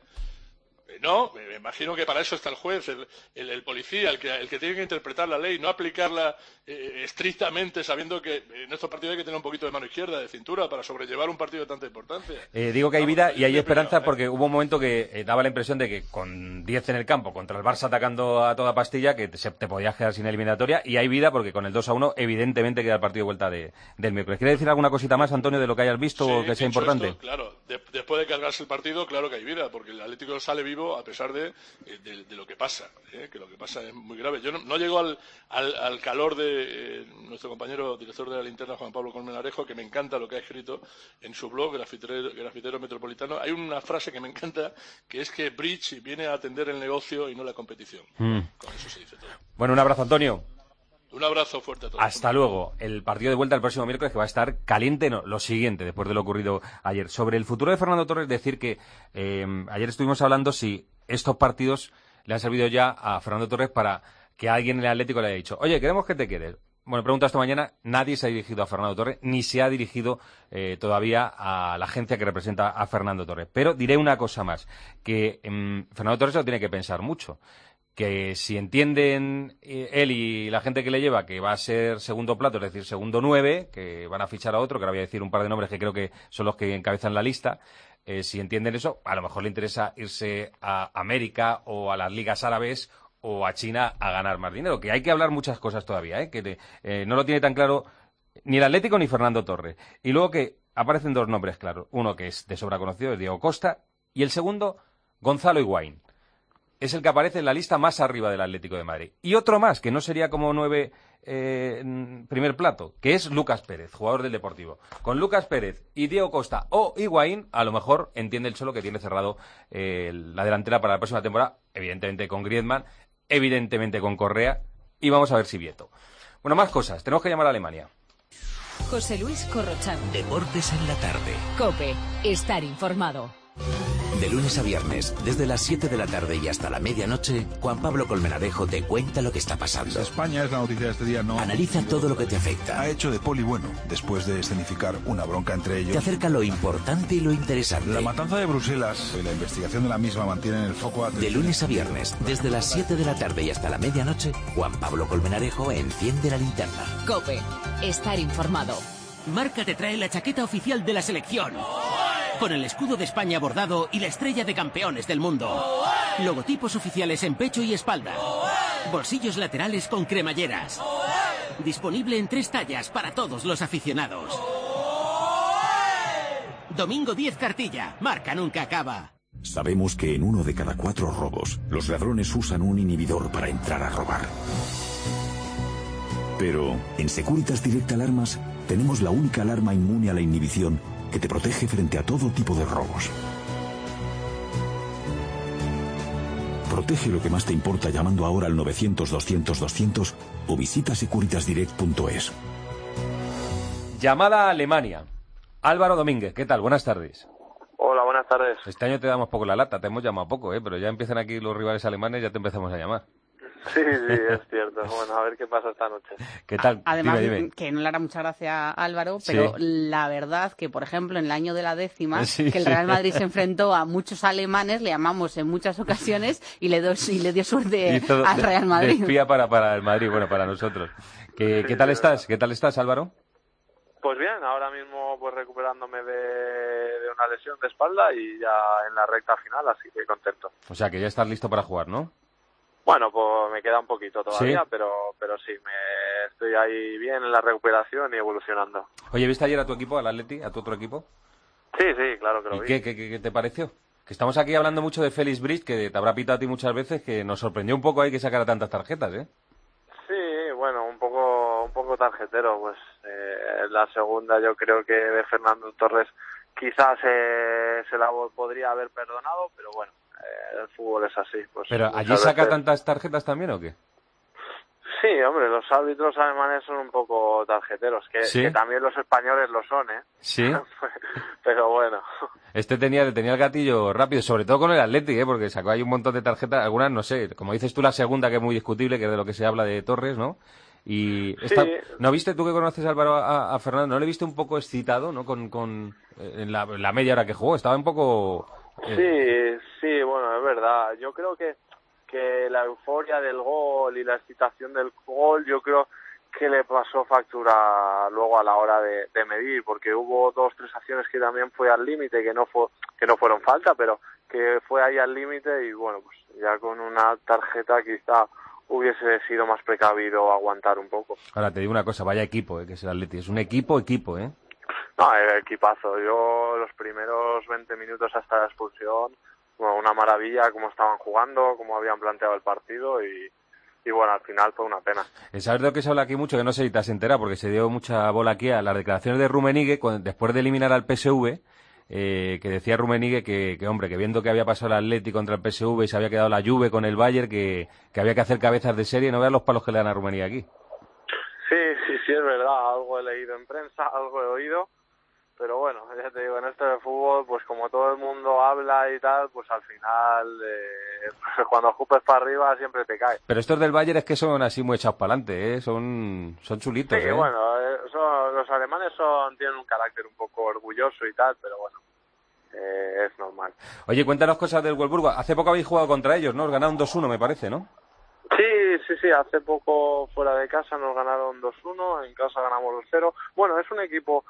No, me imagino que para eso está el juez, el, el, el policía, el que, el que tiene que interpretar la ley, no aplicarla eh, estrictamente, sabiendo que en estos partidos hay que tener un poquito de mano izquierda, de cintura, para sobrellevar un partido de tanta importancia. Eh, digo que hay vida y hay esperanza porque hubo un momento que eh, daba la impresión de que con diez en el campo, contra el Barça atacando a toda pastilla, que te, se, te podías quedar sin eliminatoria, y hay vida porque con el dos a uno evidentemente queda el partido de vuelta de, del miércoles. ¿Quieres decir alguna cosita más, Antonio, de lo que hayas visto Sí, o que sea importante? Esto, claro, de, después de cargarse el partido, claro que hay vida, porque el Atlético sale vivo a pesar de De, de lo que pasa, ¿eh? Que lo que pasa es muy grave. Yo no, no llego al, al, al calor de eh, nuestro compañero director de la Linterna, Juan Pablo Colmenarejo, que me encanta lo que ha escrito en su blog, Grafitero, Grafitero Metropolitano. Hay una frase que me encanta, que es que Bridge viene a atender el negocio y no la competición. Mm. Con eso se dice todo. Bueno, un abrazo, Antonio. Un abrazo fuerte a todos. Hasta luego. El partido de vuelta el próximo miércoles que va a estar caliente, no, lo siguiente, después de lo ocurrido ayer. Sobre el futuro de Fernando Torres, decir que eh, ayer estuvimos hablando si estos partidos le han servido ya a Fernando Torres para que alguien en el Atlético le haya dicho, oye, queremos que te quedes. Bueno, pregunta esta mañana, nadie se ha dirigido a Fernando Torres, ni se ha dirigido eh, todavía a la agencia que representa a Fernando Torres. Pero diré una cosa más, que eh, Fernando Torres lo tiene que pensar mucho. Que si entienden eh, él y la gente que le lleva que va a ser segundo plato, es decir, segundo nueve, que van a fichar a otro, que ahora voy a decir un par de nombres que creo que son los que encabezan la lista, eh, si entienden eso, a lo mejor le interesa irse a América o a las ligas árabes o a China a ganar más dinero, que hay que hablar muchas cosas todavía, ¿eh? que eh, no lo tiene tan claro ni el Atlético ni Fernando Torres. Y luego que aparecen dos nombres claros, uno que es de sobra conocido, es Diego Costa, y el segundo, Gonzalo Higuaín. Es el que aparece en la lista más arriba del Atlético de Madrid. Y otro más, que no sería como nueve eh, primer plato, que es Lucas Pérez, jugador del Deportivo. Con Lucas Pérez y Diego Costa o Higuaín, a lo mejor entiende el Cholo que tiene cerrado eh, la delantera para la próxima temporada, evidentemente con Griezmann, evidentemente con Correa, y vamos a ver si Vieto. Bueno, más cosas. Tenemos que llamar a Alemania. José Luis Corrochano. Deportes en la tarde. COPE. Estar informado. De lunes a viernes, desde las siete de la tarde y hasta la medianoche, Juan Pablo Colmenarejo te cuenta lo que está pasando. España es la noticia de este día, ¿no? Analiza todo lo que te afecta. Ha hecho de poli bueno, después de escenificar una bronca entre ellos. Te acerca lo importante y lo interesante. La matanza de Bruselas y la investigación de la misma mantienen el foco... De lunes a viernes, desde las siete de la tarde y hasta la medianoche, Juan Pablo Colmenarejo enciende la linterna. COPE. Estar informado. Marca te trae la chaqueta oficial de la selección. Con el escudo de España bordado y la estrella de campeones del mundo. Logotipos oficiales en pecho y espalda. Bolsillos laterales con cremalleras. Disponible en tres tallas para todos los aficionados. Domingo diez Cartilla. Marca nunca acaba. Sabemos que en uno de cada cuatro robos, los ladrones usan un inhibidor para entrar a robar. Pero en Securitas Direct Alarmas tenemos la única alarma inmune a la inhibición que te protege frente a todo tipo de robos. Protege lo que más te importa llamando ahora al novecientos doscientos doscientos o visita securitas direct punto es. Llamada a Alemania. Álvaro Domínguez, ¿qué tal? Buenas tardes. Hola, buenas tardes. Este año te damos poco la lata, te hemos llamado poco, ¿eh? Pero ya empiezan aquí los rivales alemanes y ya te empezamos a llamar. Sí, sí, es cierto. Bueno, a ver qué pasa esta noche. ¿Qué tal? Además, dime, dime. que no le hará mucha gracia a Álvaro, pero sí. La verdad que, por ejemplo, en el año de la décima, sí. que el Real Madrid se enfrentó a muchos alemanes, le llamamos en muchas ocasiones y le, do, y le dio suerte Hizo al Real Madrid. De espía para, para el Madrid, bueno, para nosotros. ¿Qué, sí, ¿qué tal sí, estás? ¿Qué tal estás, Álvaro? Pues bien, ahora mismo pues recuperándome de, de una lesión de espalda y ya en la recta final, así que contento. O sea, que ya estás listo para jugar, ¿no? Bueno, pues me queda un poquito todavía, ¿Sí? pero pero sí, me estoy ahí bien en la recuperación y evolucionando. Oye, ¿viste ayer a tu equipo, al Atleti, a tu otro equipo? Sí, sí, claro que lo ¿Y vi. qué, qué, qué, qué te pareció? Que estamos aquí hablando mucho de Félix Bridge, que te habrá pitado a ti muchas veces, que nos sorprendió un poco ahí que sacara tantas tarjetas, ¿eh? Sí, bueno, un poco un poco tarjetero, pues eh, la segunda yo creo que de Fernando Torres quizás eh, se la podría haber perdonado, pero bueno, eh, el fútbol es así. Pues ¿Pero muchas allí saca veces... tantas tarjetas también o qué? Sí, hombre, los árbitros alemanes son un poco tarjeteros, que, ¿Sí? que también los españoles lo son, ¿eh? Sí. Pero bueno. Este tenía, tenía el gatillo rápido, sobre todo con el Atleti, ¿eh? Porque sacó ahí un montón de tarjetas, algunas, no sé, como dices tú, la segunda, que es muy discutible, que es de lo que se habla de Torres, ¿no? Y esta, Sí. ¿no viste tú que conoces Álvaro a, a Fernando? ¿No le viste un poco excitado, no? Con, con eh, en la, la media hora que jugó, estaba un poco... eh, Sí, sí, bueno, es verdad. Yo creo que, que la euforia del gol y la excitación del gol, yo creo que le pasó factura luego a la hora de, de medir, porque hubo dos, tres acciones que también fue al límite, que no fue, que no fueron falta, pero que fue ahí al límite y bueno, pues ya con una tarjeta quizá hubiese sido más precavido aguantar un poco. Ahora te digo una cosa, vaya equipo, ¿eh? Que es el Atleti, es un equipo, equipo, ¿eh? No, el equipazo. Yo los primeros veinte minutos hasta la expulsión, bueno, una maravilla cómo estaban jugando, cómo habían planteado el partido y, y bueno, al final fue una pena. ¿Sabes de lo que se habla aquí mucho? Que no sé si te has enterado, porque se dio mucha bola aquí a las declaraciones de Rummenigge cuando, después de eliminar al P S V, eh, que decía Rummenigge que, que, hombre, que viendo que había pasado el Atleti contra el P S V y se había quedado la Juve con el Bayern, que, que había que hacer cabezas de serie. No veas los palos que le dan a Rummenigge aquí. Sí, sí, sí, es verdad. Algo he leído en prensa, algo he oído. Pero bueno, ya te digo, en esto de fútbol, pues como todo el mundo habla y tal, pues al final, eh, pues cuando escupes para arriba siempre te cae. Pero estos del Bayern es que son así muy echados para adelante, ¿eh? Son, son chulitos, Sí, ¿eh? bueno, eh, son, los alemanes son tienen un carácter un poco orgulloso y tal, pero bueno, eh, es normal. Oye, cuéntanos cosas del Wolfsburgo. Hace poco habéis jugado contra ellos, ¿no? Os ganaron dos uno, me parece, ¿no? Sí, sí, sí, hace poco fuera de casa nos ganaron dos uno, en casa ganamos dos cero. Bueno, es un equipo...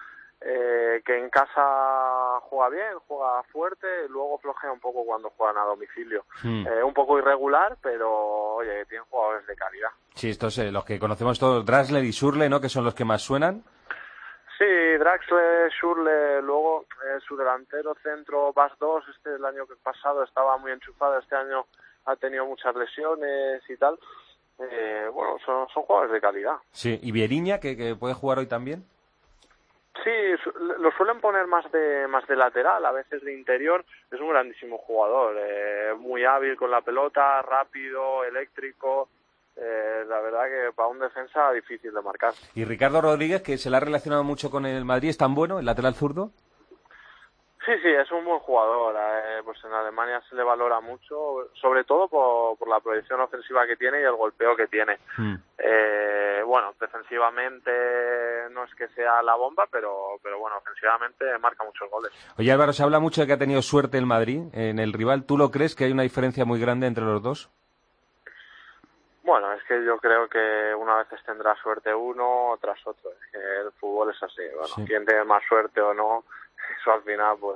Eh, que en casa juega bien, juega fuerte, luego flojea un poco cuando juegan a domicilio. Hmm. Eh, un poco irregular, pero oye, tienen jugadores de calidad. Sí, estos, eh, los que conocemos todos, Draxler y Schürrle, ¿no? Que son los que más suenan. Sí, Draxler, Schürrle, luego eh, su delantero centro, Bas dos, este el año pasado estaba muy enchufado, este año ha tenido muchas lesiones y tal. Eh, bueno, son, son jugadores de calidad. Sí, y Vieriña, que, que puede jugar hoy también. Sí, lo suelen poner más de más de lateral, a veces de interior. Es un grandísimo jugador, eh, muy hábil con la pelota, rápido, eléctrico. Eh, la verdad que para un defensa difícil de marcar. Y Ricardo Rodríguez, que se le ha relacionado mucho con el Madrid, ¿es tan bueno, el lateral zurdo? Sí, sí, es un buen jugador. Eh, pues en Alemania se le valora mucho, sobre todo por, por la proyección ofensiva que tiene y el golpeo que tiene. Hmm. Eh, bueno, defensivamente no es que sea la bomba, pero, pero bueno, ofensivamente marca muchos goles. Oye, Álvaro, se habla mucho de que ha tenido suerte el Madrid en el rival. ¿Tú lo crees que hay una diferencia muy grande entre los dos? Bueno, es que yo creo que una vez tendrá suerte uno tras otro. Es que el fútbol es así. Bueno, Sí. quién tiene más suerte o no, eso al final, pues,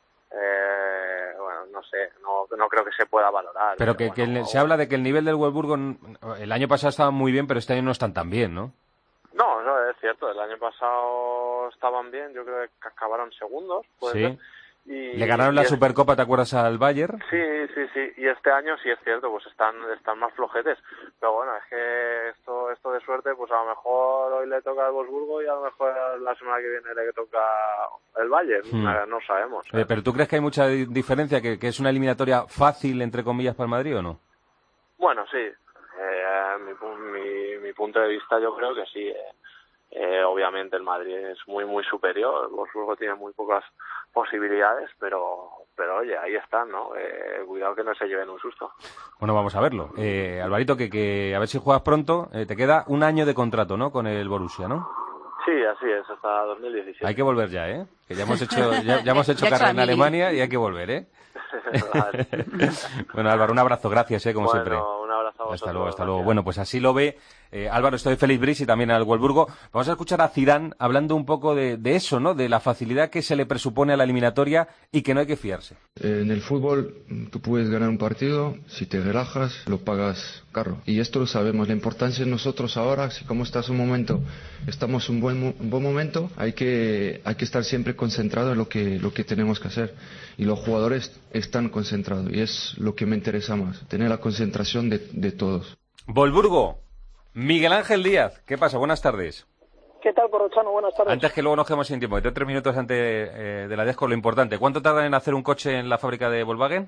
eh, bueno, no sé, no, no creo que se pueda valorar. Pero que, bueno, que el- se habla de que el nivel del Wolfsburgo el año pasado estaba muy bien, pero este año no están tan bien, ¿no? No, no, es cierto. El año pasado estaban bien. Yo creo que acabaron segundos. puede Sí. ser. Y, Le ganaron y la es- Supercopa, ¿te acuerdas, al Bayern? Sí, sí, sí. Y este año sí es cierto, pues están están más flojetes. Pero bueno, es que esto esto de suerte, pues a lo mejor hoy le toca al Wolfsburgo y a lo mejor la semana que viene le toca el Bayern. Hmm. Eh, No sabemos. Eh, ¿Pero tú crees que hay mucha di- diferencia, que, que es una eliminatoria fácil, entre comillas, para el Madrid o no? Bueno, sí. Eh, mi, pu- mi, mi punto de vista yo creo que sí. Eh, eh, obviamente el Madrid es muy, muy superior. El Wolfsburgo tiene muy pocas posibilidades, pero pero oye, ahí están, ¿no? Eh, cuidado que no se lleven un susto. Bueno, vamos a verlo. Eh, Alvarito, que, que a ver si juegas pronto. Eh, te queda un año de contrato, ¿no? Con el Borussia, ¿no? Sí, así es, hasta dos mil diecisiete. Hay que volver ya, ¿eh? Que ya hemos hecho, ya, ya hemos hecho Ya carrera en examini. Alemania y hay que volver, ¿eh? Vale. Bueno, Álvaro, un abrazo. Gracias, ¿eh? Como Bueno, siempre. un abrazo. a vosotros. Hasta luego, hasta luego. Bueno, pues así lo ve eh, Álvaro Estoy Félix Briz y también al Wolfsburgo. Vamos a escuchar a Zidane hablando un poco de, de eso, ¿no? De la facilidad que se le presupone a la eliminatoria y que no hay que fiarse. En el fútbol tú puedes ganar un partido, si te relajas lo pagas caro. Y esto lo sabemos. La importancia es nosotros ahora, si como estás un momento, estamos en un buen, un buen momento, hay que, hay que estar siempre concentrado en lo que, lo que tenemos que hacer. Y los jugadores están concentrados y es lo que me interesa más, tener la concentración de, de todos. Wolfsburgo, Miguel Ángel Díaz, ¿qué pasa? Buenas tardes. ¿Qué tal, Corrochano? Buenas tardes. Antes que luego nos quedemos sin tiempo, de tres minutos antes eh, de la Desco, lo importante. ¿Cuánto tardan en hacer un coche en la fábrica de Volkswagen?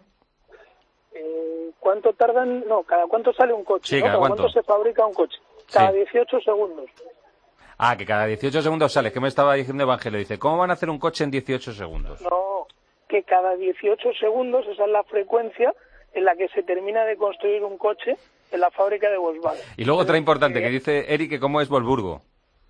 Eh, ¿Cuánto tardan? No, ¿cada cuánto sale un coche? Sí, ¿no? ¿cada ¿Cada cuánto? cuánto se fabrica un coche? Cada Sí. dieciocho segundos. Ah, que cada dieciocho segundos sale. Es que me estaba diciendo Evangelio. Dice, ¿cómo van a hacer un coche en dieciocho segundos? No, que cada dieciocho segundos esa es la frecuencia en la que se termina de construir un coche en la fábrica de Volkswagen. Y luego otra importante, Eh, que dice Eric, que cómo es Wolfsburgo.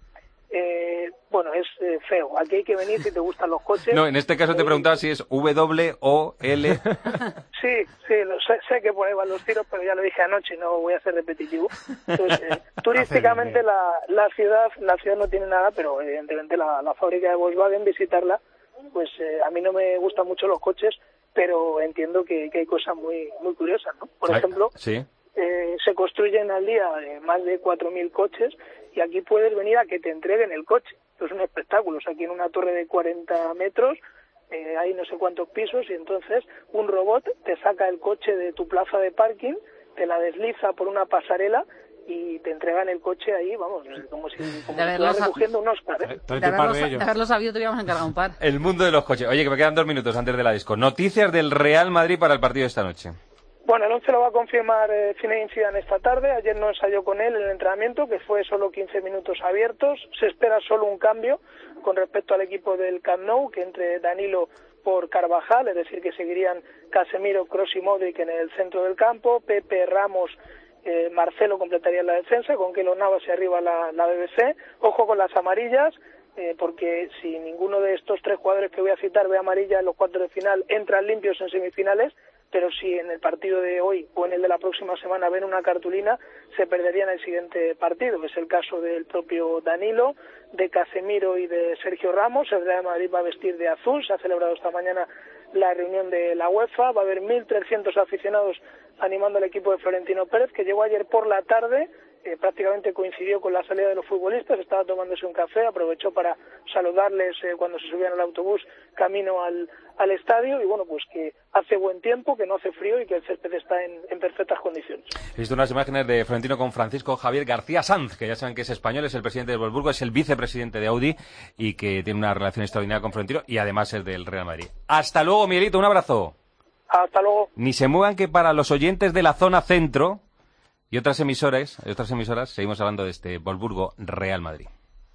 Eh, bueno, es eh, feo. Aquí hay que venir si te gustan los coches. No, en este caso te Eh, preguntaba si es W O L. Sí, sí, lo sé, sé que por ahí van los tiros, pero ya lo dije anoche y no voy a ser repetitivo. Entonces, eh, turísticamente la, la ciudad la ciudad no tiene nada, pero evidentemente la, la fábrica de Volkswagen, visitarla, pues eh, a mí no me gustan mucho los coches, pero entiendo que, que hay cosas muy muy curiosas, ¿no? Por Ay, ejemplo, sí. eh, se construyen al día eh, más de cuatro mil coches y aquí puedes venir a que te entreguen el coche. Esto es un espectáculo. O sea, aquí en una torre de cuarenta metros eh, hay no sé cuántos pisos y entonces un robot te saca el coche de tu plaza de parking, te la desliza por una pasarela y te entregan el coche ahí, vamos, como si, como De si haberlo estuvieras sa- recogiendo un Oscar, ¿eh? De haberlo, sa- de haberlo sabido, te hubiéramos encargado un par. El mundo de los coches. Oye, que me quedan dos minutos antes de la disco. Noticias del Real Madrid para el partido de esta noche. Bueno, el once lo va a confirmar eh, Zinedine Zidane esta tarde. Ayer no ensayó con él en el entrenamiento, que fue solo quince minutos abiertos. Se espera solo un cambio con respecto al equipo del Camp Nou, que entre Danilo por Carvajal, es decir, que seguirían Casemiro, Kroos y Modric en el centro del campo. Pepe, Ramos, eh, Marcelo completarían la defensa, con Keylor Navas y arriba la, la B B C. Ojo con las amarillas, eh, porque si ninguno de estos tres jugadores que voy a citar ve amarilla en los cuartos de final, entran limpios en semifinales, pero si en el partido de hoy o en el de la próxima semana ven una cartulina, se perderían el siguiente partido. Es el caso del propio Danilo, de Casemiro y de Sergio Ramos. El Real Madrid va a vestir de azul. Se ha celebrado esta mañana la reunión de la UEFA. Va a haber mil trescientos aficionados animando al equipo de Florentino Pérez, que llegó ayer por la tarde. Eh, prácticamente coincidió con la salida de los futbolistas, estaba tomándose un café, aprovechó para saludarles eh, cuando se subían al autobús camino al, al estadio, y bueno, pues que hace buen tiempo, que no hace frío y que el césped está en, en perfectas condiciones. He visto unas imágenes de Florentino con Francisco Javier García Sanz, que ya saben que es español, es el presidente de Wolfsburgo, es el vicepresidente de Audi y que tiene una relación extraordinaria con Florentino y además es del Real Madrid. Hasta luego, Miguelito, un abrazo. Hasta luego. Ni se muevan, que para los oyentes de la zona centro y otras emisoras, otras emisoras, seguimos hablando de este Wolfsburgo Real Madrid.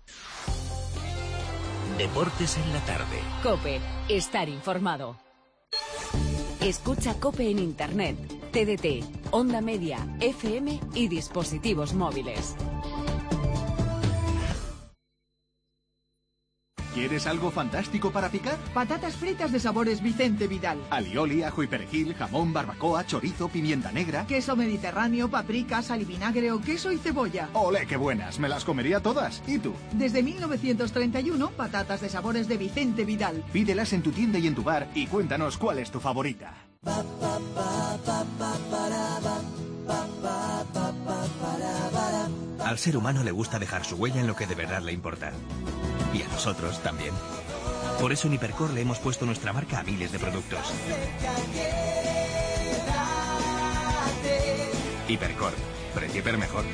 Deportes en la tarde. COPE. Estar informado. Escucha COPE en Internet, T D T, Onda Media, F M y dispositivos móviles. ¿Quieres algo fantástico para picar? Patatas fritas de sabores Vicente Vidal. Alioli, ajo y perejil, jamón, barbacoa, chorizo, pimienta negra. Queso mediterráneo, paprika, sal y vinagre o queso y cebolla. ¡Ole, qué buenas! Me las comería todas. ¿Y tú? Desde mil novecientos treinta y uno, patatas de sabores de Vicente Vidal. Pídelas en tu tienda y en tu bar y cuéntanos cuál es tu favorita. Al ser humano le gusta dejar su huella en lo que de verdad le importa. Y a nosotros también. Por eso en Hipercor le hemos puesto nuestra marca a miles de productos. Hipercor. Precio hiper mejor.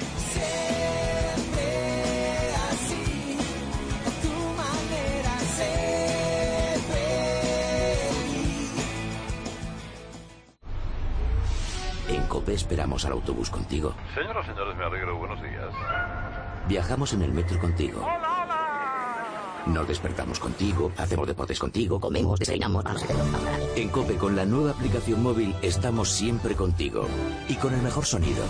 En COPE esperamos al autobús contigo. Señoras y señores, me alegro. Buenos días. Viajamos en el metro contigo. Nos despertamos contigo, hacemos deportes contigo, comemos, desayunamos. En COPE, con la nueva aplicación móvil, estamos siempre contigo. Y con el mejor sonido.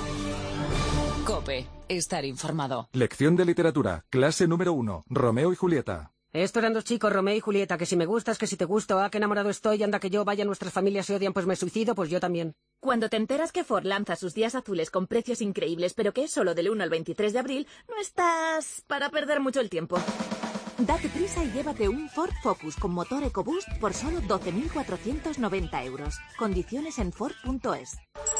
COPE. Estar informado. Lección de literatura, clase número uno, Romeo y Julieta. Esto eran dos chicos, Romeo y Julieta, que si me gustas, que si te gusto, ah, que enamorado estoy, anda que yo, vaya, nuestras familias se odian, pues me suicido, pues yo también. Cuando te enteras que Ford lanza sus días azules con precios increíbles, pero que es solo del uno al veintitrés de abril, no estás para perder mucho el tiempo. Date prisa y llévate un Ford Focus con motor EcoBoost por solo doce mil cuatrocientos noventa euros. Condiciones en Ford punto es.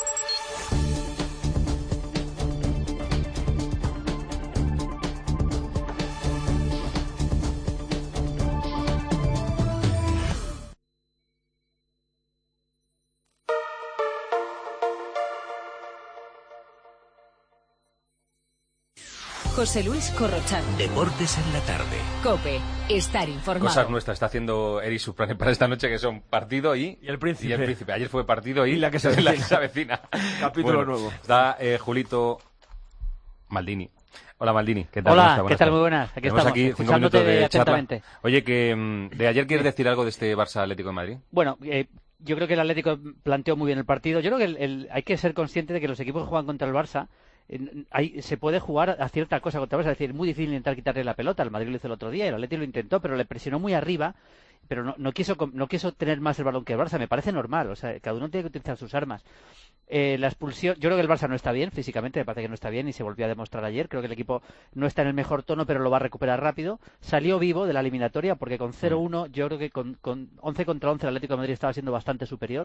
José Luis Corrochano. Deportes en la tarde. COPE. Estar informado. Cosas nuestras está haciendo Eri Suprane para esta noche, que son partido y... Y el príncipe. Y el príncipe. Ayer fue partido y... y la que se avecina. La que se avecina. Capítulo bueno, nuevo. Está eh, Julito Maldini. Hola Maldini, ¿qué tal? Hola, ¿qué tal? Muy buenas. Aquí Tenemos estamos, aquí cinco escuchándote minutos de atentamente. charla. Oye, que de ayer quieres decir algo de este Barça Atlético de Madrid. Bueno, eh, yo creo que el Atlético planteó muy bien el partido. Yo creo que el, el, hay que ser consciente de que los equipos que juegan contra el Barça eh, hay, se puede jugar a cierta cosa contra el Barça. Es decir, es muy difícil intentar quitarle la pelota. El Madrid lo hizo el otro día, el Atlético lo intentó, pero le presionó muy arriba. Pero no, no quiso no quiso tener más el balón que el Barça. Me parece normal. O sea, cada uno tiene que utilizar sus armas. Eh, la expulsión, yo creo que el Barça no está bien físicamente, me parece que no está bien y se volvió a demostrar ayer. Creo que el equipo no está en el mejor tono, pero lo va a recuperar rápido. Salió vivo de la eliminatoria porque con cero uno, yo creo que con, con once contra once el Atlético de Madrid estaba siendo bastante superior.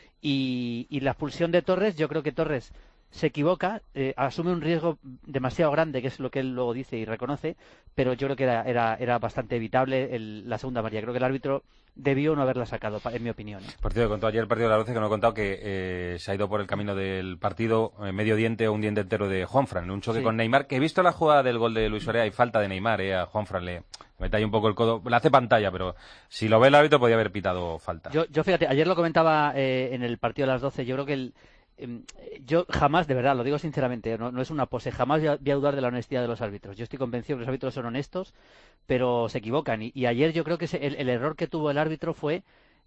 Y, y la expulsión de Torres, yo creo que Torres se equivoca, eh, asume un riesgo demasiado grande, que es lo que él luego dice y reconoce, pero yo creo que era, era, era bastante evitable el, la segunda amarilla. Creo que el árbitro debió no haberla sacado, en mi opinión. El partido que contó ayer, el partido de la once, que nos ha contado que eh, se ha ido por el camino del partido eh, medio diente o un diente entero de Juanfran, en un choque sí. con Neymar, que he visto la jugada del gol de Luis Suárez, hay falta de Neymar, eh, a Juanfran le mete ahí un poco el codo, le hace pantalla, pero si lo ve el árbitro podía haber pitado falta. Yo, yo fíjate, ayer lo comentaba eh, en el partido de las doce, yo creo que el yo jamás, de verdad, lo digo sinceramente, no, no es una pose, jamás voy a, voy a dudar de la honestidad de los árbitros. Yo estoy convencido que los árbitros son honestos, pero se equivocan. Y, y ayer yo creo que se, el, el error que tuvo el árbitro fue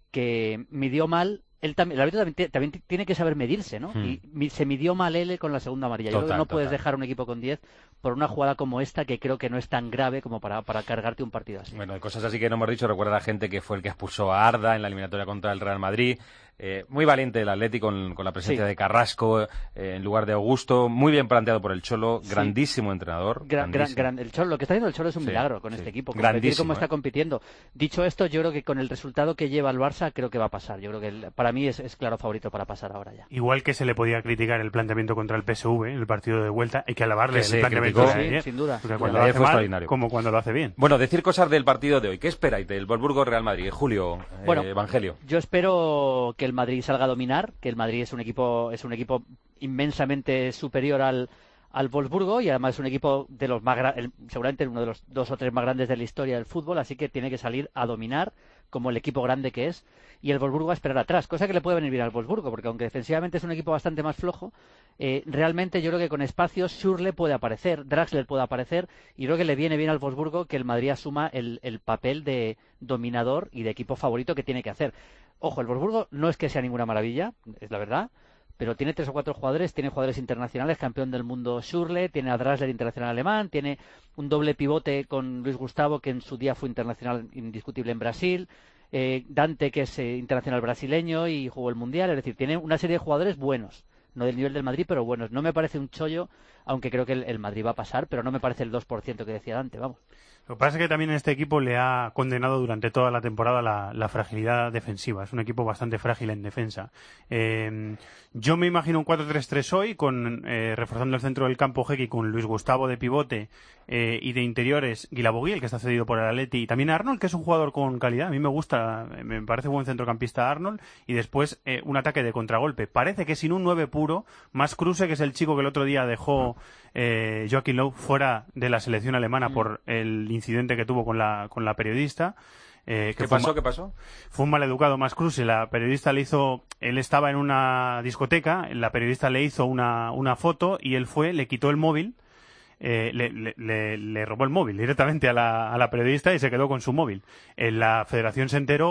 que midió mal. Él también, el árbitro también, también tiene que saber medirse, ¿no? Hmm. Y mi, se midió mal él con la segunda amarilla. Total, yo creo que no total. puedes dejar un equipo con diez por una jugada como esta, que creo que no es tan grave como para, para cargarte un partido así. Bueno, cosas así que no hemos dicho. Recuerda a la gente que fue el que expulsó a Arda en la eliminatoria contra el Real Madrid. Eh, muy valiente el Atlético con, con la presencia sí. de Carrasco eh, en lugar de Augusto. Muy bien planteado por el Cholo. Sí. Grandísimo entrenador. Gran, grandísimo. Gran, gran, el Cholo, lo que está haciendo el Cholo es un sí, milagro con sí. este equipo. Grandísimo. Cómo está eh. compitiendo. Dicho esto, yo creo que con el resultado que lleva el Barça, creo que va a pasar. Yo creo que el, para mí es, es claro favorito para pasar ahora ya. Igual que se le podía criticar el planteamiento contra el P S V, el partido de vuelta, hay que alabarle que el planteamiento criticó, de ayer, sí, sin duda. Porque cuando lo hace mal, como cuando lo hace bien. Bueno, decir cosas del partido de hoy. ¿Qué esperáis del Wolfsburgo-Real Madrid? Julio, bueno, eh, Evangelio. Yo espero que el Madrid salga a dominar, que el Madrid es un equipo es un equipo inmensamente superior al al Wolfsburgo y además es un equipo de los más el, seguramente uno de los dos o tres más grandes de la historia del fútbol, así que tiene que salir a dominar como el equipo grande que es, y el Wolfsburgo va a esperar atrás, cosa que le puede venir bien al Wolfsburgo, porque aunque defensivamente es un equipo bastante más flojo, eh, realmente yo creo que con espacios Schürrle puede aparecer, Draxler puede aparecer, y creo que le viene bien al Wolfsburgo que el Madrid asuma el, el papel de dominador y de equipo favorito que tiene que hacer. Ojo, el Wolfsburgo no es que sea ninguna maravilla, es la verdad, pero tiene tres o cuatro jugadores, tiene jugadores internacionales, campeón del mundo Schürrle, tiene a Draxler internacional alemán, tiene un doble pivote con Luis Gustavo, que en su día fue internacional indiscutible en Brasil, eh, Dante, que es eh, internacional brasileño y jugó el Mundial, es decir, tiene una serie de jugadores buenos, no del nivel del Madrid, pero buenos. No me parece un chollo, aunque creo que el, el Madrid va a pasar, pero no me parece el dos por ciento que decía Dante, vamos. Lo que pasa es que también este equipo le ha condenado durante toda la temporada la, la fragilidad defensiva. Es un equipo bastante frágil en defensa. Eh, yo me imagino un cuatro tres tres hoy, con eh, reforzando el centro del campo Jeky con Luis Gustavo de pivote eh, y de interiores Guilabogui, el que está cedido por el Atleti, y también Arnold, que es un jugador con calidad. A mí me gusta, me parece buen centrocampista Arnold, y después eh, un ataque de contragolpe. Parece que sin un nueve puro, más Kruse, que es el chico que el otro día dejó eh, Joachim Löw fuera de la selección alemana mm. por el incidente que tuvo con la con la periodista. Eh, que ¿Qué pasó? ¿Qué pasó? Fue un maleducado más Kruse. La periodista le hizo, él estaba en una discoteca, la periodista le hizo una, una foto y él fue, le quitó el móvil, eh, le, le, le, le robó el móvil directamente a la, a la periodista y se quedó con su móvil. Eh, la federación se enteró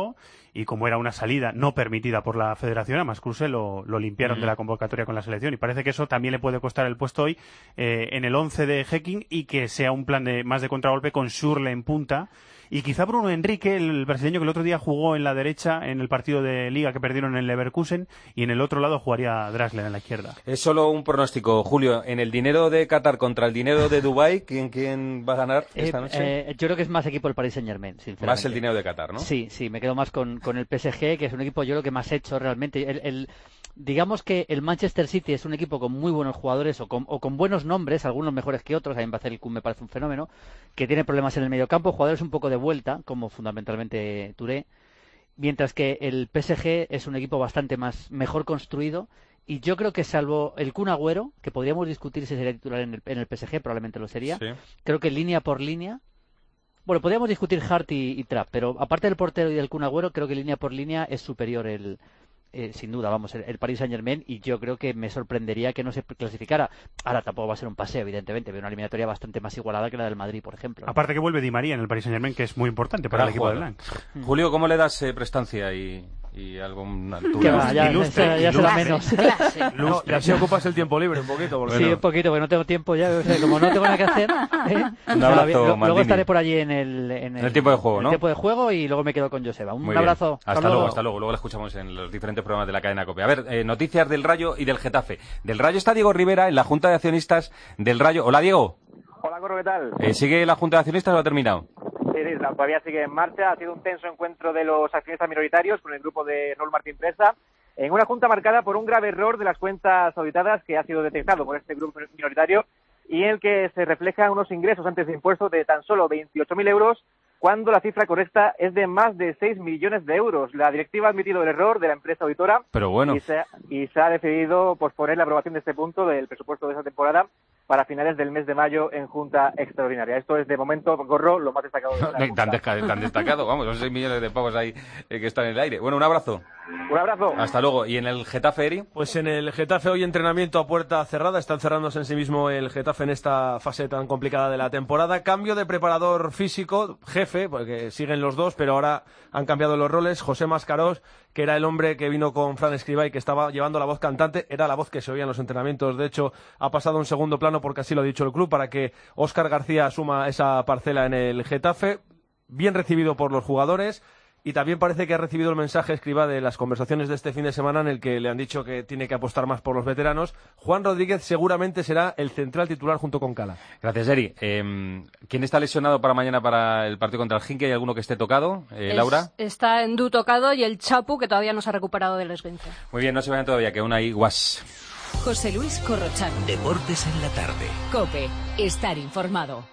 y como era una salida no permitida por la federación, a Mascruse lo, lo limpiaron Mm. de la convocatoria con la selección, y parece que eso también le puede costar el puesto hoy eh, en el once de Hecking, y que sea un plan de más de contragolpe con Schürrle en punta. Y quizá Bruno Enrique, el brasileño que el otro día jugó en la derecha en el partido de Liga que perdieron en el Leverkusen, y en el otro lado jugaría Draxler en la izquierda. Es solo un pronóstico, Julio. En el dinero de Qatar contra el dinero de Dubái, ¿quién, quién va a ganar esta Eh, noche? eh, yo creo que es más equipo el Paris Saint-Germain, sinceramente. Más el dinero de Qatar, ¿no? Sí, sí, me quedo más con, con el P S G, que es un equipo yo creo que más hecho realmente. El, el, digamos que el Manchester City es un equipo con muy buenos jugadores o con, o con buenos nombres, algunos mejores que otros. A mí Mbappé me parece un fenómeno, que tiene problemas en el mediocampo, jugadores un poco de vuelta, como fundamentalmente Touré, mientras que el P S G es un equipo bastante más mejor construido. Y yo creo que salvo el Kun Agüero, que podríamos discutir si sería titular en el, en el P S G, probablemente lo sería, Sí. creo que línea por línea, bueno, podríamos discutir Hart y, y Trapp, pero aparte del portero y del Kun Agüero, creo que línea por línea es superior el, eh, sin duda, vamos, el, el Paris Saint-Germain, y yo creo que me sorprendería que no se clasificara. Ahora tampoco va a ser un paseo, evidentemente, pero una eliminatoria bastante más igualada que la del Madrid, por ejemplo, ¿no? Aparte que vuelve Di María en el Paris Saint-Germain, que es muy importante para Gran el equipo de jugador. Blanc. Julio, ¿cómo le das eh, prestancia y, y alguna Que altura? va, ya, Ilustre, ya, ya será menos. No, y así ocupas el tiempo libre un poquito. Porque Sí, no. un poquito, porque no tengo tiempo ya. O sea, como no tengo nada que hacer. ¿eh? Un abrazo, Luego- Luego Maldini. estaré por allí en el, en En el tiempo de juego, en ¿no? el tiempo de juego, y luego me quedo con Joseba. Un Muy bien. abrazo. Hasta, luego, hasta luego. Luego la escuchamos en los diferentes programas de la cadena COPE. A ver, eh, noticias del Rayo y del Getafe. Del Rayo está Diego Rivera en la Junta de Accionistas del Rayo. Hola, Diego. Hola, Corro, ¿qué tal? Eh, ¿Sigue la Junta de Accionistas o ha terminado? Sí, sí, todavía sigue en marcha. Ha sido un tenso encuentro de los accionistas minoritarios con el grupo de Raúl Martín Presa, en una junta marcada por un grave error de las cuentas auditadas que ha sido detectado por este grupo minoritario, y en el que se reflejan unos ingresos antes de impuestos de tan solo veintiocho mil euros, cuando la cifra correcta es de más de seis millones de euros. La directiva ha admitido el error de la empresa auditora. Pero bueno. Y se, ha- y se ha decidido posponer la aprobación de este punto del presupuesto de esa temporada para finales del mes de mayo en junta extraordinaria. Esto es, de momento, Gorro, lo más destacado de la Tan, junta. desca- tan destacado, vamos, son seis millones de pavos ahí eh, que están en el aire. Bueno, un abrazo. Un abrazo. Hasta luego. ¿Y en el Getafe, Eri? Pues en el Getafe hoy entrenamiento a puerta cerrada. Están cerrándose en sí mismo el Getafe en esta fase tan complicada de la temporada. Cambio de preparador físico, jefe, porque siguen los dos, pero ahora han cambiado los roles. José Mascarós, que era el hombre que vino con Fran Escribá y que estaba llevando la voz cantante, era la voz que se oía en los entrenamientos. De hecho, ha pasado a un segundo plano porque así lo ha dicho el club, para que Óscar García asuma esa parcela en el Getafe. Bien recibido por los jugadores. Y también parece que ha recibido el mensaje Escribá de las conversaciones de este fin de semana, en el que le han dicho que tiene que apostar más por los veteranos. Juan Rodríguez seguramente será el central titular junto con Cala. Gracias, Eri. Eh, ¿Quién está lesionado para mañana para el partido contra el Jinque? ¿Hay alguno que esté tocado? Eh, Es- Laura. Está en Du tocado y el Chapu, que todavía no se ha recuperado del esguince. Muy bien, no se vayan todavía, que aún hay guas. José Luis Corrochano. Deportes en la tarde. COPE. Estar informado.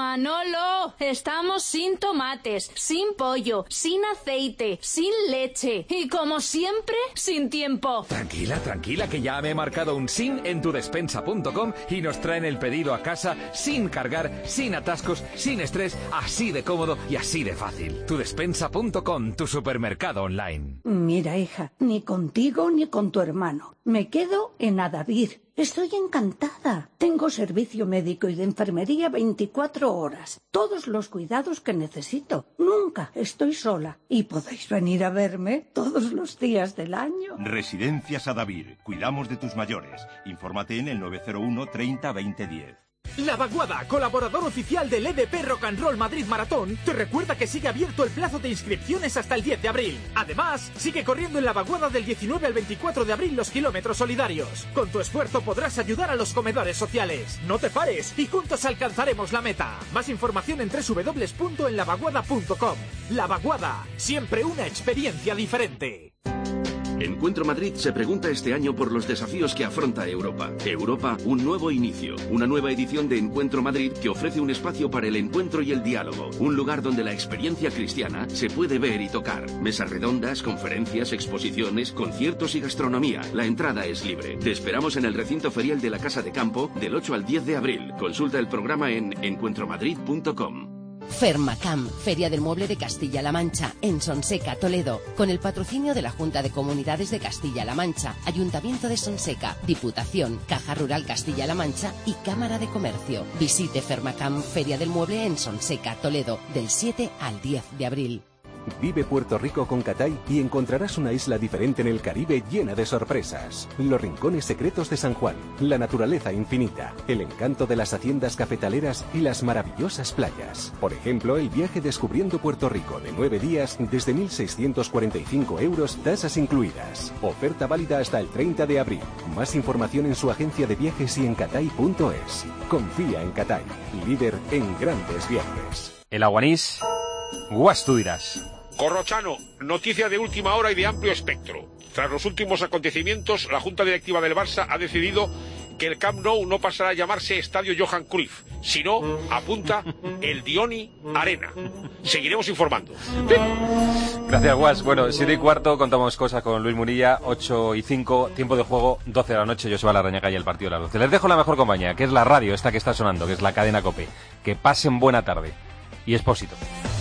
Manolo, estamos sin tomates, sin pollo, sin aceite, sin leche y, como siempre, sin tiempo. Tranquila, tranquila, que ya me he marcado un sin en tudespensa punto com y nos traen el pedido a casa sin cargar, sin atascos, sin estrés, así de cómodo y así de fácil. tudespensa punto com, tu supermercado online. Mira, hija, ni contigo ni con tu hermano. Me quedo en Adavir. Estoy encantada. Tengo servicio médico y de enfermería veinticuatro horas. Todos los cuidados que necesito. Nunca estoy sola. Y podéis venir a verme todos los días del año. Residencias Adavir. Cuidamos de tus mayores. Infórmate en el nueve cero uno treinta veinte diez. La Vaguada, colaborador oficial del E D P Rock and Roll Madrid Maratón, te recuerda que sigue abierto el plazo de inscripciones hasta el diez de abril. Además, sigue corriendo en la Vaguada del diecinueve al veinticuatro de abril los kilómetros solidarios. Con tu esfuerzo podrás ayudar a los comedores sociales. No te pares y juntos alcanzaremos la meta. Más información en doble u doble u doble u punto en la vaguada punto com. La Vaguada, siempre una experiencia diferente. Encuentro Madrid se pregunta este año por los desafíos que afronta Europa. Europa, un nuevo inicio. Una nueva edición de Encuentro Madrid que ofrece un espacio para el encuentro y el diálogo. Un lugar donde la experiencia cristiana se puede ver y tocar. Mesas redondas, conferencias, exposiciones, conciertos y gastronomía. La entrada es libre. Te esperamos en el recinto ferial de la Casa de Campo del ocho al diez de abril. Consulta el programa en encuentro madrid punto com. Fermacam, Feria del Mueble de Castilla-La Mancha, en Sonseca, Toledo, con el patrocinio de la Junta de Comunidades de Castilla-La Mancha, Ayuntamiento de Sonseca, Diputación, Caja Rural Castilla-La Mancha y Cámara de Comercio. Visite Fermacam, Feria del Mueble en Sonseca, Toledo, del siete al diez de abril. Vive Puerto Rico con Cathay y encontrarás una isla diferente en el Caribe llena de sorpresas. Los rincones secretos de San Juan, la naturaleza infinita, el encanto de las haciendas cafetaleras y las maravillosas playas. Por ejemplo, el viaje Descubriendo Puerto Rico de nueve días desde mil seiscientos cuarenta y cinco euros, tasas incluidas. Oferta válida hasta el treinta de abril. Más información en su agencia de viajes y en cathay punto es. Confía en Cathay, líder en grandes viajes. El Aguanís, Guas, tú dirás. Corrochano, noticia de última hora y de amplio espectro. Tras los últimos acontecimientos, la Junta Directiva del Barça ha decidido que el Camp Nou no pasará a llamarse Estadio Johan Cruyff, sino, apunta, el Dioni Arena. Seguiremos informando. Gracias, Guas. Bueno, siete y cuarto, contamos cosas con Luis Munilla, ocho y cinco, tiempo de juego, doce de la noche, Joseba Larrañaga y el partido de las doce. Les dejo la mejor compañía, que es la radio, esta que está sonando, que es la cadena COPE. Que pasen buena tarde. Y Expósito.